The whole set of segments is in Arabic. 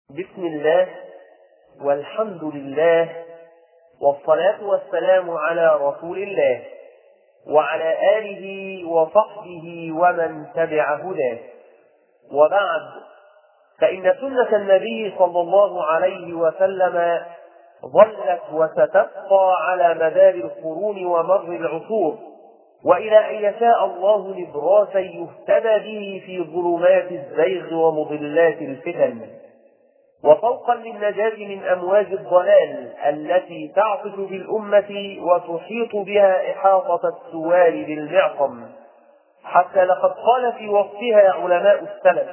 بسم الله والحمد لله والصلاة والسلام على رسول الله وعلى آله وصحبه ومن تبع هداه. وبعد، فإن سنة النبي صلى الله عليه وسلم ظلت وستبقى على مدار القرون ومر العصور، وإلى أن يشاء الله نبراسا يهتدى به في ظلمات الزيغ ومضلات الفتن، وفوقا للنجاة من أمواج الضلال التي تعطش بالأمة وتحيط بها إحاطة السوال بالمعصم، حتى لقد قال في وصفها علماء السلف: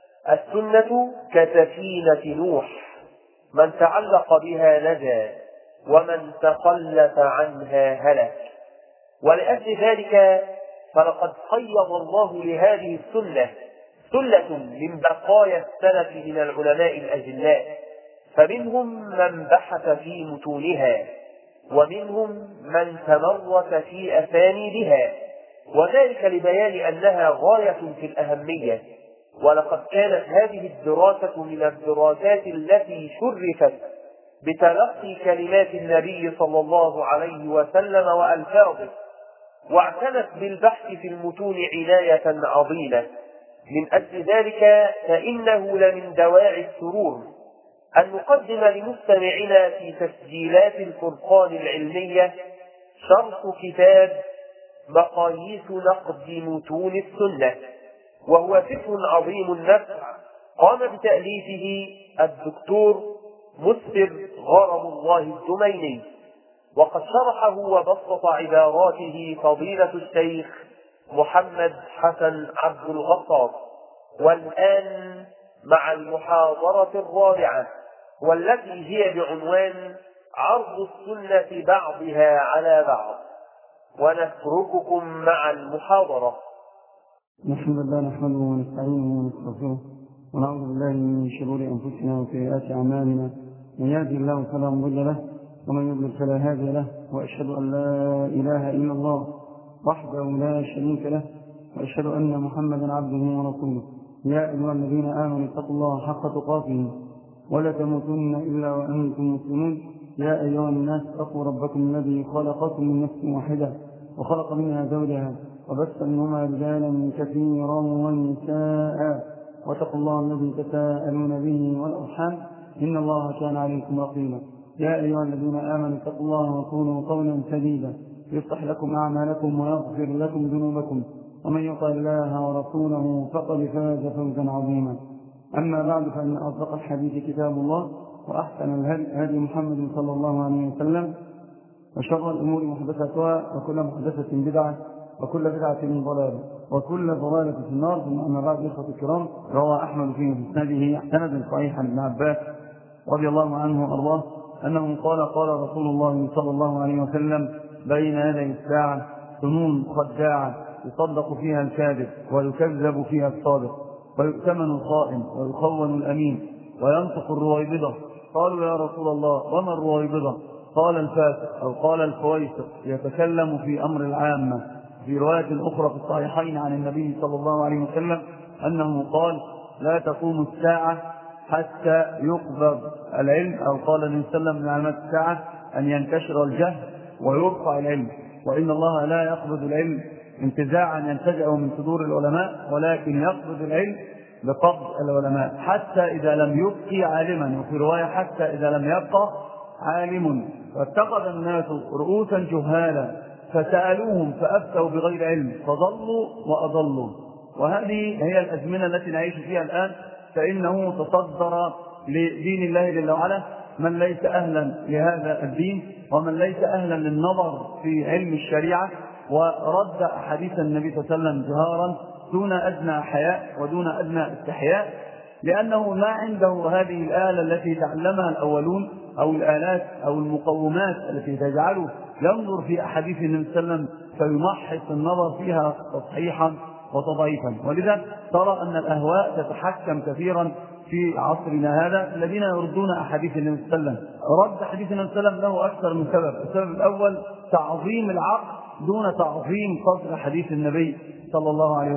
السنة كسفينة نوح، من تعلق بها نجا ومن تخلف عنها هلك. ولأجل ذلك فلقد قيض الله لهذه السنة سلة من بقايا السلف من العلماء الأجلاء، فمنهم من بحث في متونها، ومنهم من تمرس في أسانيدها، وذلك لبيان أنها غاية في الأهمية. ولقد كانت هذه الدراسة من الدراسات التي شرفت بتلقي كلمات النبي صلى الله عليه وسلم وألفاظه، واعتنت بالبحث في المتون عناية عظيمة. من أجل ذلك فإنه لمن دواعي السرور أن نقدم لمستمعنا في تسجيلات الفرقان العلمية شرح كتاب مقاييس نقد متون السنة، وهو فكر عظيم النفع قام بتأليفه الدكتور مسفر غرم الله الدميني، وقد شرحه وبسط عباراته فضيلة الشيخ محمد حسن عبد الغفار. والآن مع المحاضرة الرابعة، والتي هي بعنوان عرض السنة بعضها على بعض، ونترككم مع المحاضرة. الحمد لله نحمده ونستعينه ونستغفره ونعوذ بالله من شرور أنفسنا وسيئات أعمالنا، من يهده الله فلا مضل له ومن يضلل فلا هادي له، وأشهد أن لا إله إلا الله وحده لا شريك له، وأشهد أن محمدا عبده ورسوله. يا أيها الذين آمنوا اتقوا الله حق تقاته ولا تموتن إلا وأنتم مسلمون. يا أيها الناس اتقوا ربكم الذي خلقكم من نفس واحدة وخلق منها زوجها وبث منهما رجالا كثيرا ونساء، واتقوا الله الذي تساءلون به والأرحام إن الله كان عليكم رقيبا. يا أيها الذين آمنوا اتقوا الله وقولوا قولا سديدا يصلح لكم أعمالكم ويغفر لكم ذنوبكم، ومن يطع الله ورسوله فقد فاز فوزا عظيما. أما بعد، فإن أصدق الحديث كتاب الله، وأحسن الهدي محمد صلى الله عليه وسلم، وشر الأمور محدثاتها، وكل محدثة بدعة، وكل بدعة ضلالة، وكل ضلالة في النار. ثم أما بعد، إخوة الكرام، روى أحمد في مسنده سند صحيح عن ابن عباس رضي الله عنه وأرضاه أنه قال: قال رسول الله صلى الله عليه وسلم: بين يدي الساعة سنون خداعة يصدق فيها الكاذب ويكذب فيها الصادق، ويؤتمن الخائن ويخون الأمين وينطق الرويبضة. قالوا: يا رسول الله، وما الرويبضة؟ قال: الفاسق أو قال الفويسق، يتكلم في أمر العامة. في رواية أخرى في الصحيحين عن النبي صلى الله عليه وسلم أنه قال: لا تقوم الساعة حتى يقبض العلم، أو قال النبي صلى الله عليه وسلم: من علامات الساعة أن ينتشر الجهل ويرفع العلم، وإن الله لا يقبض العلم انتزاعا ينتزعه من صدور العلماء، ولكن يقبض العلم بقبض العلماء حتى إذا لم يبقي عالما، وفي رواية حتى إذا لم يبقى عالم. واتخذ الناس رؤوسا جهالا فسألوهم فأفتوا بغير علم فضلوا وأضلوا. وهذه هي الأزمنة التي نعيش فيها الآن، فإنه تصدر لدين الله جل وعلا من ليس أهلا لهذا الدين، ومن ليس أهلا للنظر في علم الشريعة، ورد أحاديث النبي صلى الله عليه وسلم جهارا دون أدنى حياء ودون أدنى استحياء، لأنه ما عنده هذه الآلة التي تعلمها الأولون، أو الآلات أو المقومات التي تجعله ينظر في أحاديث النبي صلى الله عليه وسلم فيمحص النظر فيها تصحيحا وتضعيفا. ولذا ترى أن الأهواء تتحكم كثيرا في عصرنا هذا، الذين يردون أحاديث النبي صلى الله عليه وسلم. رد حديث النبي صلى الله عليه وسلم له أكثر من سبب. السبب الأول تعظيم العقل دون تعظيم قدر حديث النبي صلى الله عليه وسلم.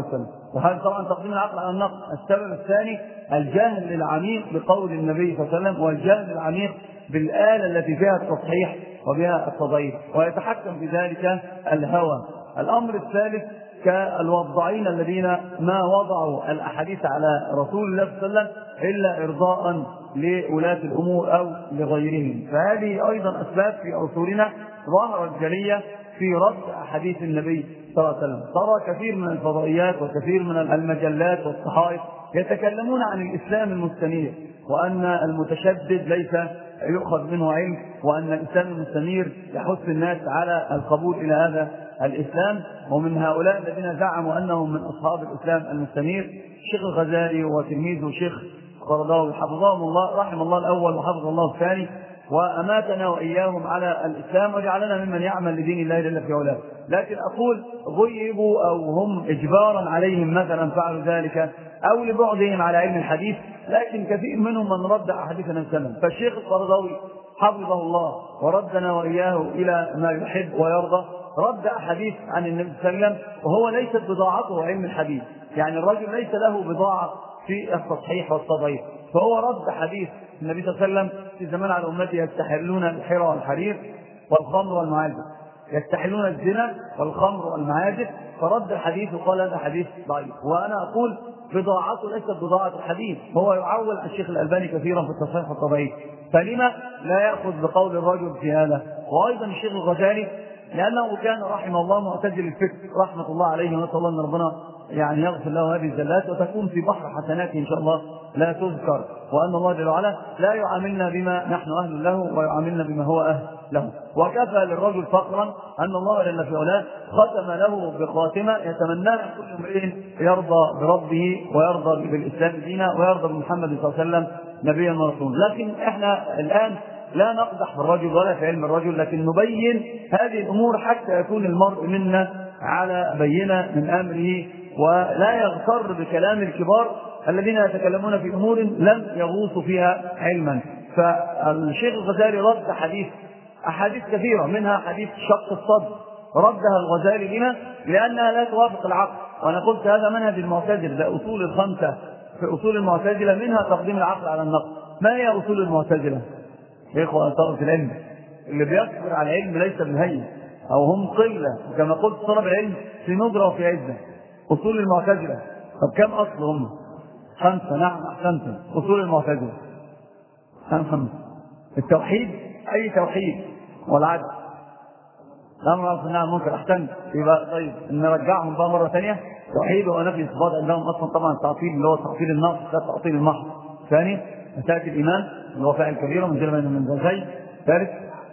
وهذا طبعا تقديم العقل على النقل. السبب الثاني الجهل العميق بقول النبي صلى الله عليه وسلم، والجهل العميق بالآلة التي فيها التصحيح وبها التضعيف، ويتحكم في ذلك الهوى. الأمر الثالث كالوضعين الذين ما وضعوا الأحاديث على رسول الله صلى الله عليه وسلم إلا إرضاء لولاة الأمور أو لغيرهم. فهذه أيضا أسباب في عصورنا ظهرت جلية في رد أحاديث النبي صلى الله عليه وسلم. ترى كثير من الفضائيات وكثير من المجلات والصحائف يتكلمون عن الإسلام المستنير، وأن المتشدد ليس يؤخذ منه علم، وأن الإسلام المستنير يحث الناس على القبول إلى هذا الإسلام. ومن هؤلاء الذين زعموا أنهم من أصحاب الإسلام المستنير الشيخ الغزالي وتلميذه الشيخ القرضاوي حفظهم الله، رحم الله الأول وحفظ الله الثاني، وأماتنا وإياهم على الإسلام وجعلنا ممن يعمل لدين الله جل في علاه. لكن أقول غيبوا أو هم إجبارا عليهم مثلا فعلوا ذلك، أو لبعدهم على علم الحديث، لكن كثير منهم من رد أحاديث النبي صلى الله عليه وسلم. فالشيخ القرضاوي حفظه الله وردنا وإياه إلى ما يحب ويرضى، رد أحاديث عن النبي صلى الله عليه وسلم وهو ليست بضاعته علم الحديث، يعني الرجل ليس له بضاعة في التصحيح والتضعيف، فهو رد حديث النبي صلى الله عليه وسلم في زمان على أمتي يستحلون الحرى والحرير والخمر والمعازف، يستحلون الزنا والخمر والمعازف، فرد الحديث وقال هذا حديث ضعيف. وأنا أقول بضاعته ليست بضاعة الحديث، هو يعول عن الشيخ الألباني كثيرا في التصحيح والتضعيف، فلما لا يأخذ بقول الرجل في هذا؟ وأيضا الشيخ الغزالي لأنه كان رحمه الله معتدل الفكر رحمة الله عليه، ونسأل الله أن ربنا يعني يغفر له هذه الزلات وتكون في بحر حسناته إن شاء الله لا تذكر، وأن الله جل وعلا لا يعاملنا بما نحن أهل له ويعاملنا بما هو أهل له. وكفى للرجل فقرا أن الله جل في علاه ختم له بخاتمة يتمناها كل امرئ يرضى بربه ويرضى بالإسلام دينا ويرضى بمحمد صلى الله عليه وسلم نبيا ورسولا. لكن احنا الآن لا نقدح في الرجل ولا في علم الرجل، لكن نبين هذه الأمور حتى يكون المرء منا على بينة من أمره، ولا يغتر بكلام الكبار الذين يتكلمون في أمور لم يغوصوا فيها علما. فالشيخ الغزالي رد أحاديث كثيرة، منها حديث شق الصدر ردها الغزالي لنا لأنها لا توافق العقل. وأنا قلت هذا منهج المعتزلة، ده أصول الخمسة في أصول المعتزلة، منها تقديم العقل على النقل. ما هي أصول المعتزلة؟ يا إخوة طلبة العلم، اللي بيصبر على العلم ليس بالهين، أو هم قلة، وكما قلت طلب العلم في ندرة وفي عزة. أصول المعتزلة طب كم أصل هم؟ 5. نعم أحسنتم، أصول المعتزلة 5. التوحيد، أي توحيد، والعدل، الأمر أصلا نعم ممكن أحسن. يبقى طيب نرجعهم بقى مرة ثانية. توحيد ونفي الصفات عندهم أصلا طبعا التعطيل اللي هو تعطيل النقص، لا تعطيل المحض. ثاني مسألة الإيمان اللي هو فاعل كبيرة من جل من زوجين. ثالث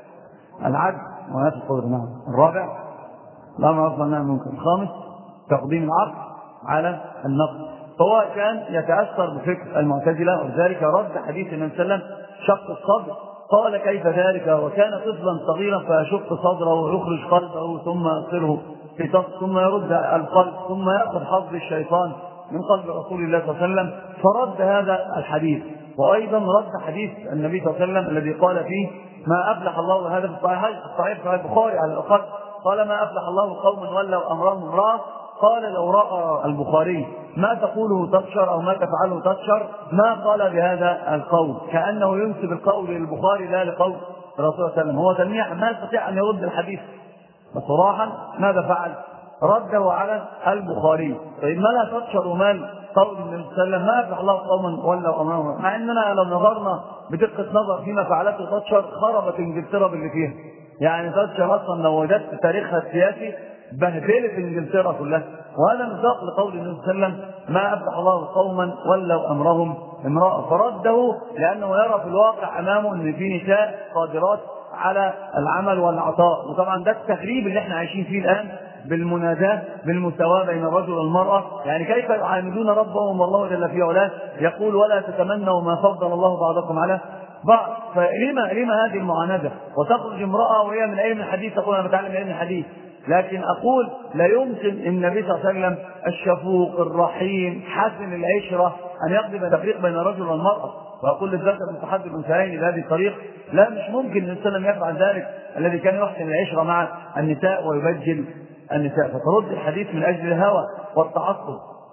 العدل ونفي القدر. نعم. الرابع الأمر أصلا نعم ممكن. الخامس تقديم العقل على النقل. فهو كان يتأثر بفكر المعتزلة، ولذلك رد حديث النبي صلى الله عليه وسلم شق الصدر. قال كيف ذلك وكان طفلا صغيرا فيشق صدره ويخرج قلبه ثم يصله في تص ثم يرد القلب ثم يأخذ حظ الشيطان من قلب رسول الله صلى الله عليه وسلم، فرد هذا الحديث. وأيضا رد حديث النبي صلى الله عليه وسلم الذي قال فيه ما أفلح الله، هذا في صحيح البخاري على الأقل، قال ما أفلح الله قوما ولوا أمرهم امرأة، قال لو رأى البخاري ما تقوله تبشر أو ما تفعله تبشر ما قال بهذا القول، كأنه ينسب القول للبخاري لا لقول الرسول صلى الله عليه وسلم. هو تلميح ما يستطيع أن يرد الحديث، فصراحا ماذا فعل؟ رده على البخاري. طيب ما لا تبشر ومال قول النبي صلى الله عليه وسلم ما أفلح الله قوما ولوا أمرهم، مع أننا لو نظرنا بدقة نظر فيما فعلته تبشر خربت انجلترا باللي فيها. يعني تبشر أصلا لو وجدت تاريخها السياسي بهدلت انجلترا كلها، وهذا مصداق لقول النبي صلى الله عليه وسلم ما أفلح الله قوما ولوا أمرهم امرأة. فرده لأنه يرى في الواقع أمامه أن في نساء قادرات على العمل والعطاء. وطبعا ده التخريب اللي احنا عايشين فيه الآن بالمناداة بالمساواة بين الرجل والمرأة. يعني كيف يعاملون ربهم والله جل في علاه يقول ولا تتمنوا ما فضل الله بعضكم على بعض. فلما هذه المعاندة؟ وتخرج امرأة وهي من علم الحديث تقول أنا بتعلم علم الحديث. لكن أقول لا يمكن النبي صلى الله عليه وسلم الشفوق الرحيم حسن العشرة أن يقضي تفريق بين الرجل والمرأة، وأقول للذكر المتحدث الأنثيين بهذه الطريق لا، مش ممكن النبي صلى الله عليه وسلم يفعل ذلك الذي كان يحسن العشرة مع النساء ويبجل النساء. فترد الحديث من أجل الهوى والتعصب.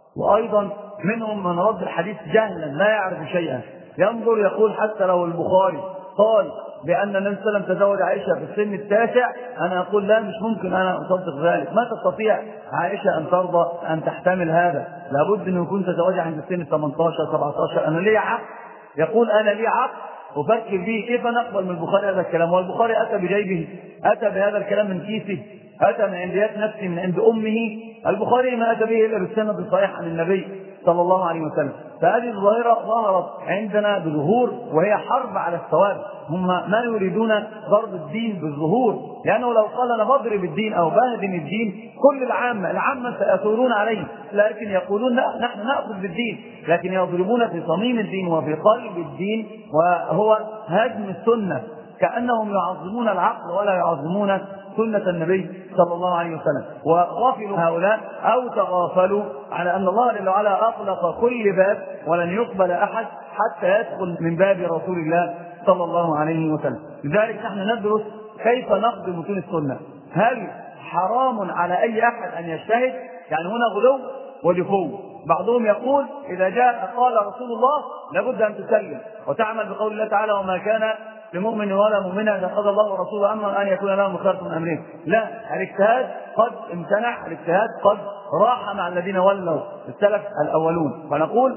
وأيضا منهم من رد الحديث جهلا لا يعرف شيئا، ينظر يقول حتى لو البخاري قال بأن النبي صلى الله عليه وسلم تزوج عائشة في السن التاسع، أنا أقول لا، مش ممكن أنا أصدق ذلك. ما تستطيع عائشة أن ترضى أن تحتمل هذا، لابد أن يكون تزوجها عند السن 18 17. أنا لي عقل، يقول أنا لي عقل أفكر به، كيف نقبل من البخاري هذا الكلام؟ والبخاري أتى بجيبه، أتى بهذا الكلام من كيسه، أتى من عنديات نفسه، من عند أمه. البخاري ما أتى به إلا بالسند الصحيح عن النبي صلى الله عليه وسلم. فهذه الظاهرة ظهرت عندنا بظهور، وهي حرب على الثوابت. هم ما يريدون ضرب الدين بالظهور، لأنه لو قال أنا بضرب الدين أو بهدم الدين كل العامة سيثورون عليه، لكن يقولون لا، نحن نأخذ بالدين، لكن يضربون في صميم الدين وفي قلب الدين، وهو هدم السنة، كأنهم يعظمون العقل ولا يعظمون سنة النبي صلى الله عليه وسلم. وغافلوا هؤلاء أو تغافلوا على أن الله جل وعلا أغلق كل باب ولن يقبل أحد حتى يدخل من باب رسول الله صلى الله عليه وسلم. لذلك نحن ندرس كيف نقض متون السنة. هل حرام على أي أحد أن يجتهد؟ يعني هنا غلو ودفو. بعضهم يقول إذا جاء قال رسول الله لابد أن تسلم وتعمل بقول الله تعالى وما كان لمؤمن ولا مؤمنة إذا قضى الله ورسوله أمرا أن يكون لهم خيرة من أمرهم. لا، الاجتهاد قد امتنع، الاجتهاد قد راح مع الذين ولوا السلف الأولون. ونقول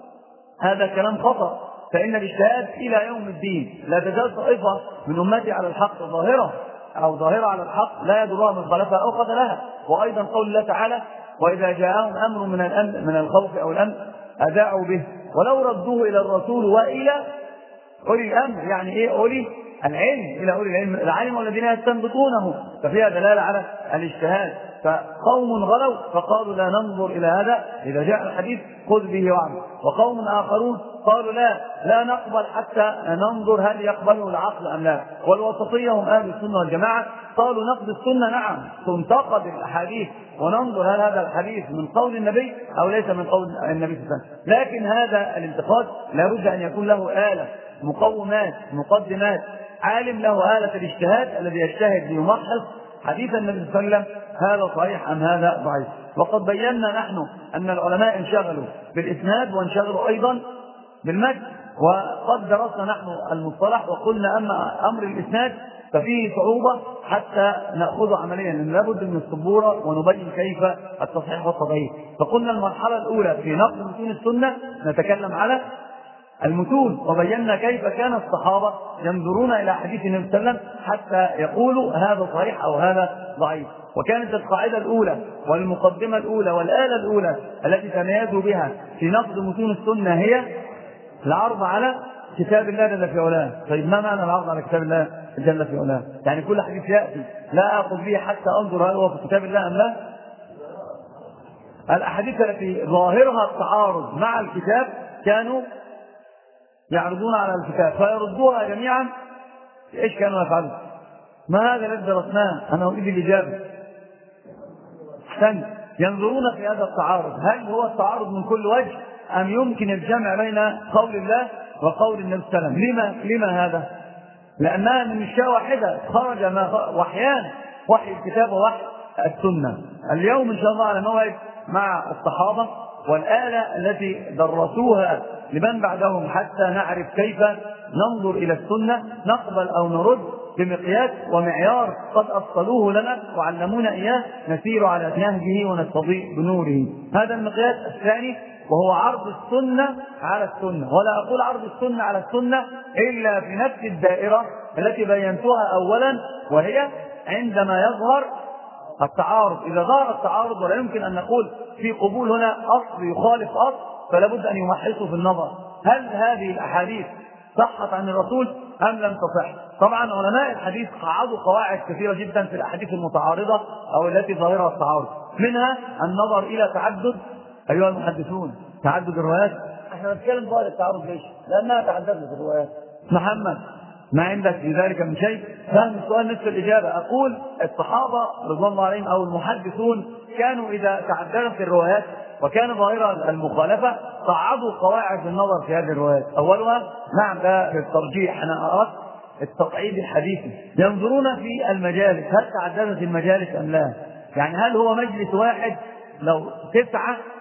هذا كلام خطأ، فإن الاجتهاد إلى يوم الدين لا تزال طائفة من أمتي على الحق ظاهرة على الحق لا يدرها من خلفها أو خذلها. وأيضا قول الله تعالى وإذا جاءهم أمر من الخوف أو الأمن أذاعوا به ولو ردوه إلى الرسول وإلى أولي الأمر. يعني إيه أولي العلم؟ إلى أولي العلم، العالم والذين يستنبطونه، ففيها دلالة على الاجتهاد. فقوم غلوا فقالوا لا ننظر إلى هذا، إذا جاء الحديث خذ به وعمل. وقوم آخرون قالوا لا نقبل حتى ننظر هل يقبله العقل أم لا. والوسطية هم أهل السنة والجماعة، قالوا نقضي السنة نعم، تنتقد الأحاديث وننظر هل هذا الحديث من قول النبي أو ليس من قول النبي صلى الله عليه وسلم. لكن هذا الانتقاد لابد أن يكون له آلة، مقومات، مقدمات. عالم له آلة الاجتهاد الذي يجتهد ليمحص حديث النبي صلى الله عليه وسلم هذا صحيح أم هذا ضعيف. وقد بينا نحن أن العلماء انشغلوا بالإسناد وانشغلوا أيضا بالمتن، وقد درسنا نحن المصطلح وقلنا أما أمر الإسناد ففيه صعوبة حتى نأخذه عمليا، لأن لابد من السبورة ونبين كيف التصحيح والتضعيف. فقلنا المرحلة الأولى في نقد متون السنة نتكلم على المتون، وبينا كيف كان الصحابة ينظرون إلى حديث النبي صلى الله عليه وسلم حتى يقولوا هذا صحيح أو هذا ضعيف. وكانت القاعدة الأولى والمقدمة الأولى والآلة الأولى التي تميزوا بها في نقد متون السنة هي العرض على كتاب الله جل في علاه. طيب ما معنى العرض على كتاب الله جل في علاه؟ يعني كل حديث يأتي لا أخذ به حتى أنظر هل هو في كتاب الله أم لا. الأحاديث التي ظاهرها التعارض مع الكتاب كانوا يعرضون على الكتاب فيردوها جميعا. ايش كانوا يفعلون؟ ما هذا الذي درسناه؟ انا اريد الاجابه. ينظرون في هذا التعارض، هل هو التعارض من كل وجه ام يمكن الجمع بين قول الله وقول النبي صلى الله عليه وسلم؟ لما هذا؟ لانها من مشكاه واحده، خرج وحيان، وحي الكتاب ووحي السنه. اليوم ان شاء الله على موعد مع الصحابه والآلة التي درسوها لمن بعدهم حتى نعرف كيف ننظر إلى السنة، نقبل أو نرد بمقياس ومعيار قد أصلوه لنا وعلمونا إياه، نسير على نهجه ونستضيء بنوره. هذا المقياس الثاني، وهو عرض السنة على السنة. ولا أقول عرض السنة على السنة إلا في نفس الدائرة التي بينتها أولا، وهي عندما يظهر التعارض. إذا ظهر التعارض ولا يمكن أن نقول في قبول هنا أصل يخالف أصل، فلا بد أن يمحصوا في النظر هل هذه الأحاديث صحت عن الرسول أم لم تصح. طبعا علماء الحديث قعدوا قواعد كثيرة جدا في الأحاديث المتعارضة أو التي ظاهرها التعارض، منها النظر إلى تعدد، أيها المحدثون، تعدد الروايات. احنا نتكلم ظاهر التعارض ليش؟ لأنها تعددت الروايات. محمد ما عندك في ذلك من شيء؟ فهم السؤال نفس الإجابة. أقول الصحابة رضوان الله عليهم أو المحدثون كانوا إذا تعددت الروايات وكان ظاهرها المخالفة صعدوا قواعد النظر في هذه الروايات. أولها نعم ده الترجيح، أنا أردت التقعيد الحديثي. ينظرون في المجالس، هل تعددت المجالس أم لا؟ يعني هل هو مجلس واحد لو 9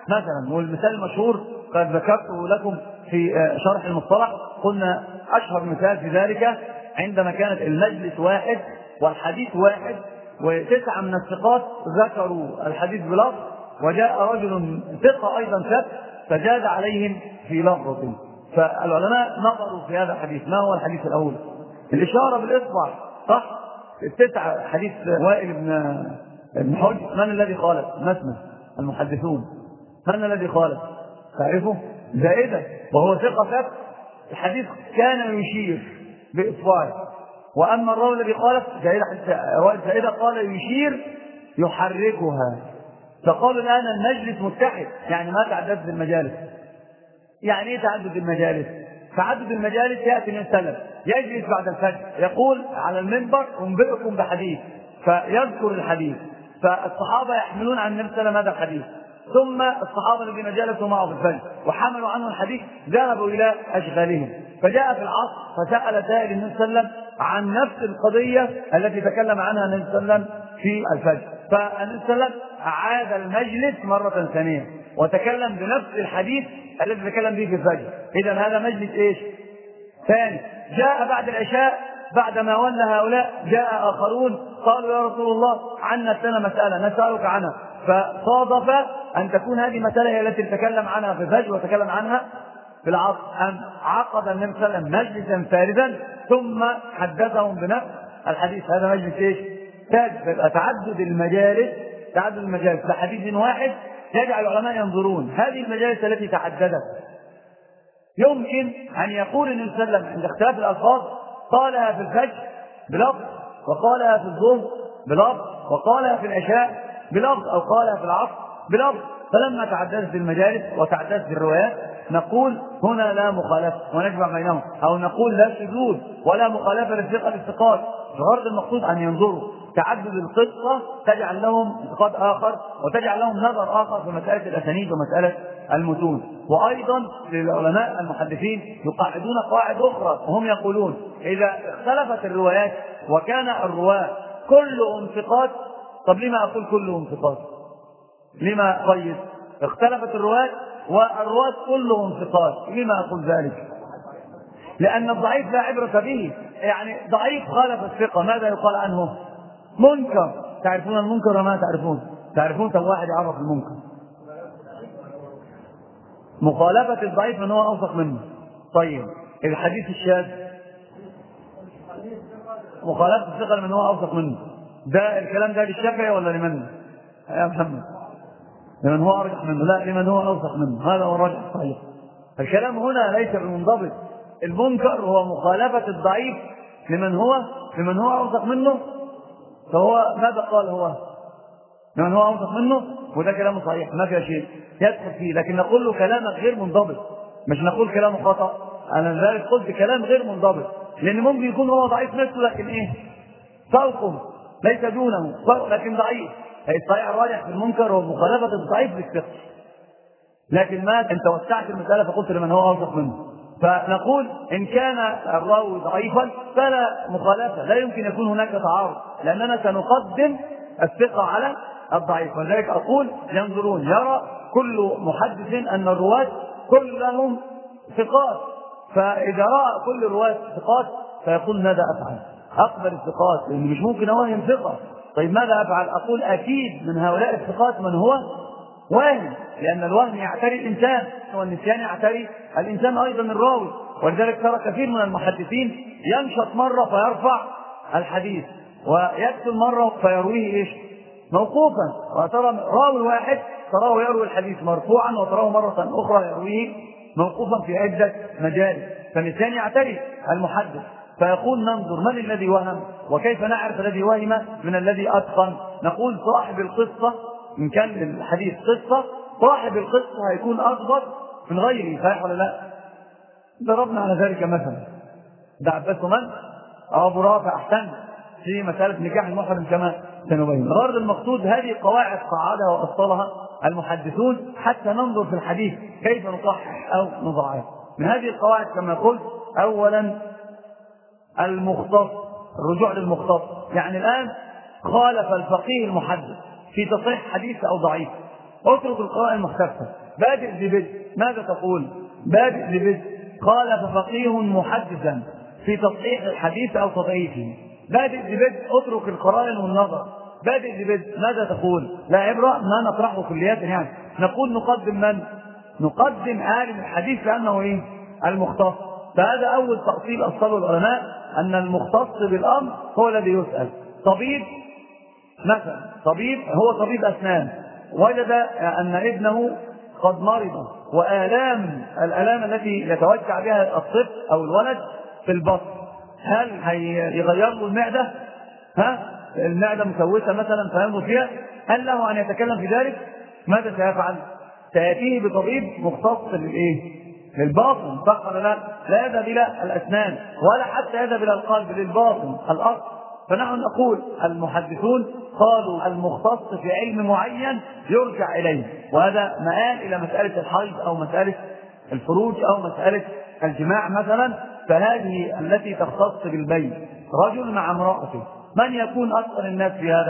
مثلا. والمثال المشهور قد ذكرته لكم في شرح المصطلح، قلنا أشهر مثال في ذلك عندما كانت المجلس واحد والحديث واحد و9 من الثقات ذكروا الحديث بلفظ، وجاء رجل ثقة أيضا ثبت فزاد عليهم في لفظة. فالعلماء نظروا في هذا الحديث. ما هو الحديث الأول؟ الإشارة بالإصبع، صح؟ 9 حديث وائل بن حجر. من الذي خالف؟ مثنى المحدثون. من الذي خالف؟ تعرفه؟ زائدة، وهو ثقة ثبت. الحديث كان يشير بإصبعه. وأما الراوي الذي خالف زائدة قال يشير يحركها. فقالوا الآن المجلس متحد، يعني ما تعددت المجالس. يعني ايه تعدد المجالس؟ تعدد المجالس يأتي من سلف يجلس بعد الفجر يقول على المنبر أنبئكم بحديث، فيذكر الحديث، فالصحابة يحملون عن النبي صلى الله عليه وسلم هذا الحديث، ثم الصحابة الذين جلسوا معه في الفجر وحملوا عنه الحديث ذهبوا إلى أشغالهم. فجاء في العصر فسأل سائل النبي صلى الله عليه وسلم عن نفس القضية التي تكلم عنها النبي صلى الله عليه وسلم في الفجر، فالنبي صلى الله عليه وسلم أعاد المجلس مرة ثانية وتكلم بنفس الحديث الذي تكلم به في الفجر. إذا هذا مجلس إيش؟ ثاني. جاء بعد العشاء بعدما ولى هؤلاء جاء آخرون قالوا يا رسول الله عنا سنة مسألة نسألك عنها، فصادف أن تكون هذه المسألة هي التي تكلم عنها في الفجر وتكلم عنها في العصر. أن عقد النبي صلى الله عليه وسلم مجلسا فاردا ثم حدثهم بنفس الحديث. هذا مجلس إيش؟ ثالث. تعدد المجالس لحديث واحد يجعل العلماء ينظرون هذه المجالس التي تعددت. يمكن أن يقول النبي صلى الله عليه وسلم عند اختلاف الألفاظ قالها في الفجر بلفظ، وقالها في الظهر بلفظ، وقالها في العشاء بلفظ، أو قالها في العصر بلفظ. فلما تعددت المجالس وتعددت الروايات نقول هنا لا مخالفة ونجمع بينهم، أو نقول لا شذوذ ولا مخالفة للثقة للثقات. الغرض المقصود أن ينظروا تعدد القصة تجعل لهم انتقاد آخر وتجعل لهم نظر آخر في مسألة الأسانيد ومسألة المتون. وأيضا للعلماء المحدثين يقاعدون قواعد أخرى وهم يقولون إذا اختلفت الروايات وكان الرواة كلهم ثقات، طب لما أقول كلهم ثقات؟ لما قيد؟ اختلفت الرواة والرواة كلهم ثقات، لما أقول ذلك؟ لأن الضعيف لا عبرة به. يعني ضعيف خالف الثقة ماذا يقال عنه؟ منكر. تعرفون المنكر وما تعرفون؟ تعرفون كم واحد يعرف المنكر؟ مخالفة الضعيف من هو أوثق منه. طيب الحديث الشاذ مخالفة الثقة من هو أوثق منه. ده الكلام ده للشافعي ولا لمن؟ يا محمد لمن هو أرجح منه؟ لا، لمن هو أوثق منه، هذا هو الراجح الصحيح. الكلام هنا ليس بمنضبط. المنكر هو مخالفة الضعيف لمن هو أوثق منه. فهو ماذا قال هو؟ لمن هو أوثق منه، وده كلامه صحيح ما فيها شيء يدخل فيه، لكن نقول له كلامك غير منضبط، مش نقول كلامه خطأ. أنا لذلك قلت كلام غير منضبط، لأن ممكن يكون هو ضعيف نفسه لكن إيه؟ فوقه ليس دونه، لكن ضعيف. الصحيح الراجح في المنكر هو مخالفة الضعيف للثقة. لكن ما أنت وسعت المسألة فقلت لمن هو أوثق منه. فنقول إن كان الراوي ضعيفا فلا مخالفة، لا يمكن يكون هناك تعارض، لأننا سنقدم الثقة على الضعيف. ولذلك أقول ينظرون يرى كل محدث أن الرواة كلهم ثقات، فإذا رأى كل الرواة ثقات فيقول ماذا أفعل؟ أقبل الثقات لأن مش ممكن أوهم ثقة. طيب ماذا أفعل؟ أقول أكيد من هؤلاء الثقات من هو واهم، لأن الوهم يعتري الإنسان والنسيان يعتري الإنسان أيضا الراوي. ولذلك ترى كثير من المحدثين ينشط مرة فيرفع الحديث ويكتل مرة فيرويه إيش؟ موقوفا. وترى راوي واحد تراه يروي الحديث مرفوعا وتراه مرة أخرى يرويه موقوفا في عدة مجالس. فالنسيان يعتري المحدث فيقول ننظر من الذي وهم وكيف نعرف الذي وهم من الذي أتقن. نقول صاحب القصة إن كان الحديث قصة صاحب القصة هيكون أضبط من غيره، صحيح ولا لا؟ ضربنا على ذلك مثلا ده عباس من أبو رافع أحسن في مسألة نكاح المحرم كما سنبين. غرض المقصود هذه قواعد قاعدها وأصلها المحدثون حتى ننظر في الحديث كيف نصحح أو نضعه. من هذه القواعد كما قلت أولا المختص، الرجوع للمختص. يعني الآن خالف الفقيه المحدث في تصحيح حديث أو ضعيف، اترك القراءة المختلفة بادئ ببدء، ماذا تقول؟ بادئ ببدء، خالف فقيه محدثا في تصحيح الحديث أو تضعيفه. بادئ ببدء، اترك القرائن والنظر. بادئ ببدء، ماذا تقول؟ لا عبرة ما نطرحه كليات يعني. نقول نقدم من؟ نقدم عالم الحديث لأنه إيه؟ المختص. فهذا أول تأصيل أصله العلماء، أن المختص بالأمر هو الذي يسأل. طبيب مثلا، طبيب هو طبيب أسنان، وجد أن ابنه قد مرض الآلام التي يتوجع بها الطفل أو الولد في البطن، هل هيغير له المعدة؟ المعدة مسوسة مثلا فينظر فيها، هل له أن يتكلم في ذلك؟ ماذا سيفعل؟ سيأتيه بطبيب مختص للباطن، صح ولا لا؟ لا يذهب إلى الأسنان ولا حتى يذهب إلى القلب، للباطن الأصل. فنحن نقول المحدثون قالوا المختص في علم معين يرجع إليه، وهذا مآل إلى مسألة الحيض أو مسألة الفروج أو مسألة الجماع مثلا. فهذه التي تختص بالبيت، رجل مع امرأته، من يكون أتقن الناس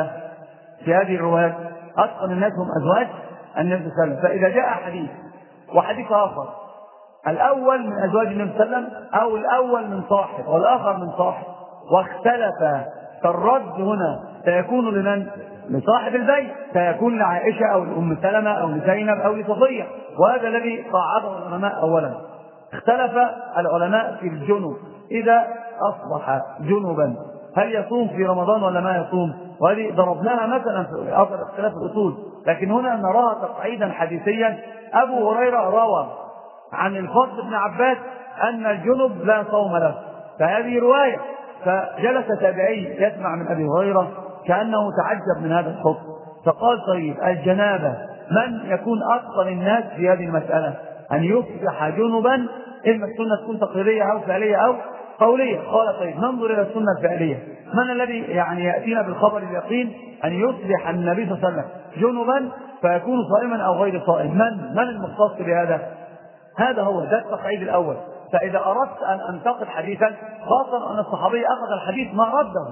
في هذه الروايات؟ أتقن الناس هم أزواج النبي صلى الله عليه وسلم. فإذا جاء حديث وحديث آخر، الأول من أزواج النبي صلى الله عليه وسلم أو الأول من صاحب والآخر من صاحب، واختلف، فالرد هنا سيكون لمن؟ لصاحب البيت، سيكون لعائشة أو لأم سلمة أو لزينب أو لصفية. وهذا الذي قاعده العلماء. أولا اختلف العلماء في الجنب، إذا أصبح جنبا هل يصوم في رمضان ولا ما يصوم؟ وهذه ضربناها مثلا في أصل اختلاف الأصول، لكن هنا نراها تقعيدا حديثيا. أبو هريرة روى عن الفضل بن عباس أن الجنب لا صوم له، فهذه رواية. فجلس تابعي يسمع من أبي هريرة كأنه تعجب من هذا الحكم، فقال طيب الجنابة من يكون أتقن الناس في هذه المسألة؟ أن يصبح جنبا، إما السنة تكون تقريرية أو فعلية أو قولية. قال طيب ننظر إلى السنة الفعلية، من الذي يأتينا بالخبر اليقين أن يصبح النبي صلى الله عليه وسلم جنبا فيكون صائما أو غير صائم؟ من المختص بهذا؟ هذا هو ده التقعيد الأول. فإذا أردت أن أنتقد حديثا، خاصة أن الصحابي أخذ الحديث ما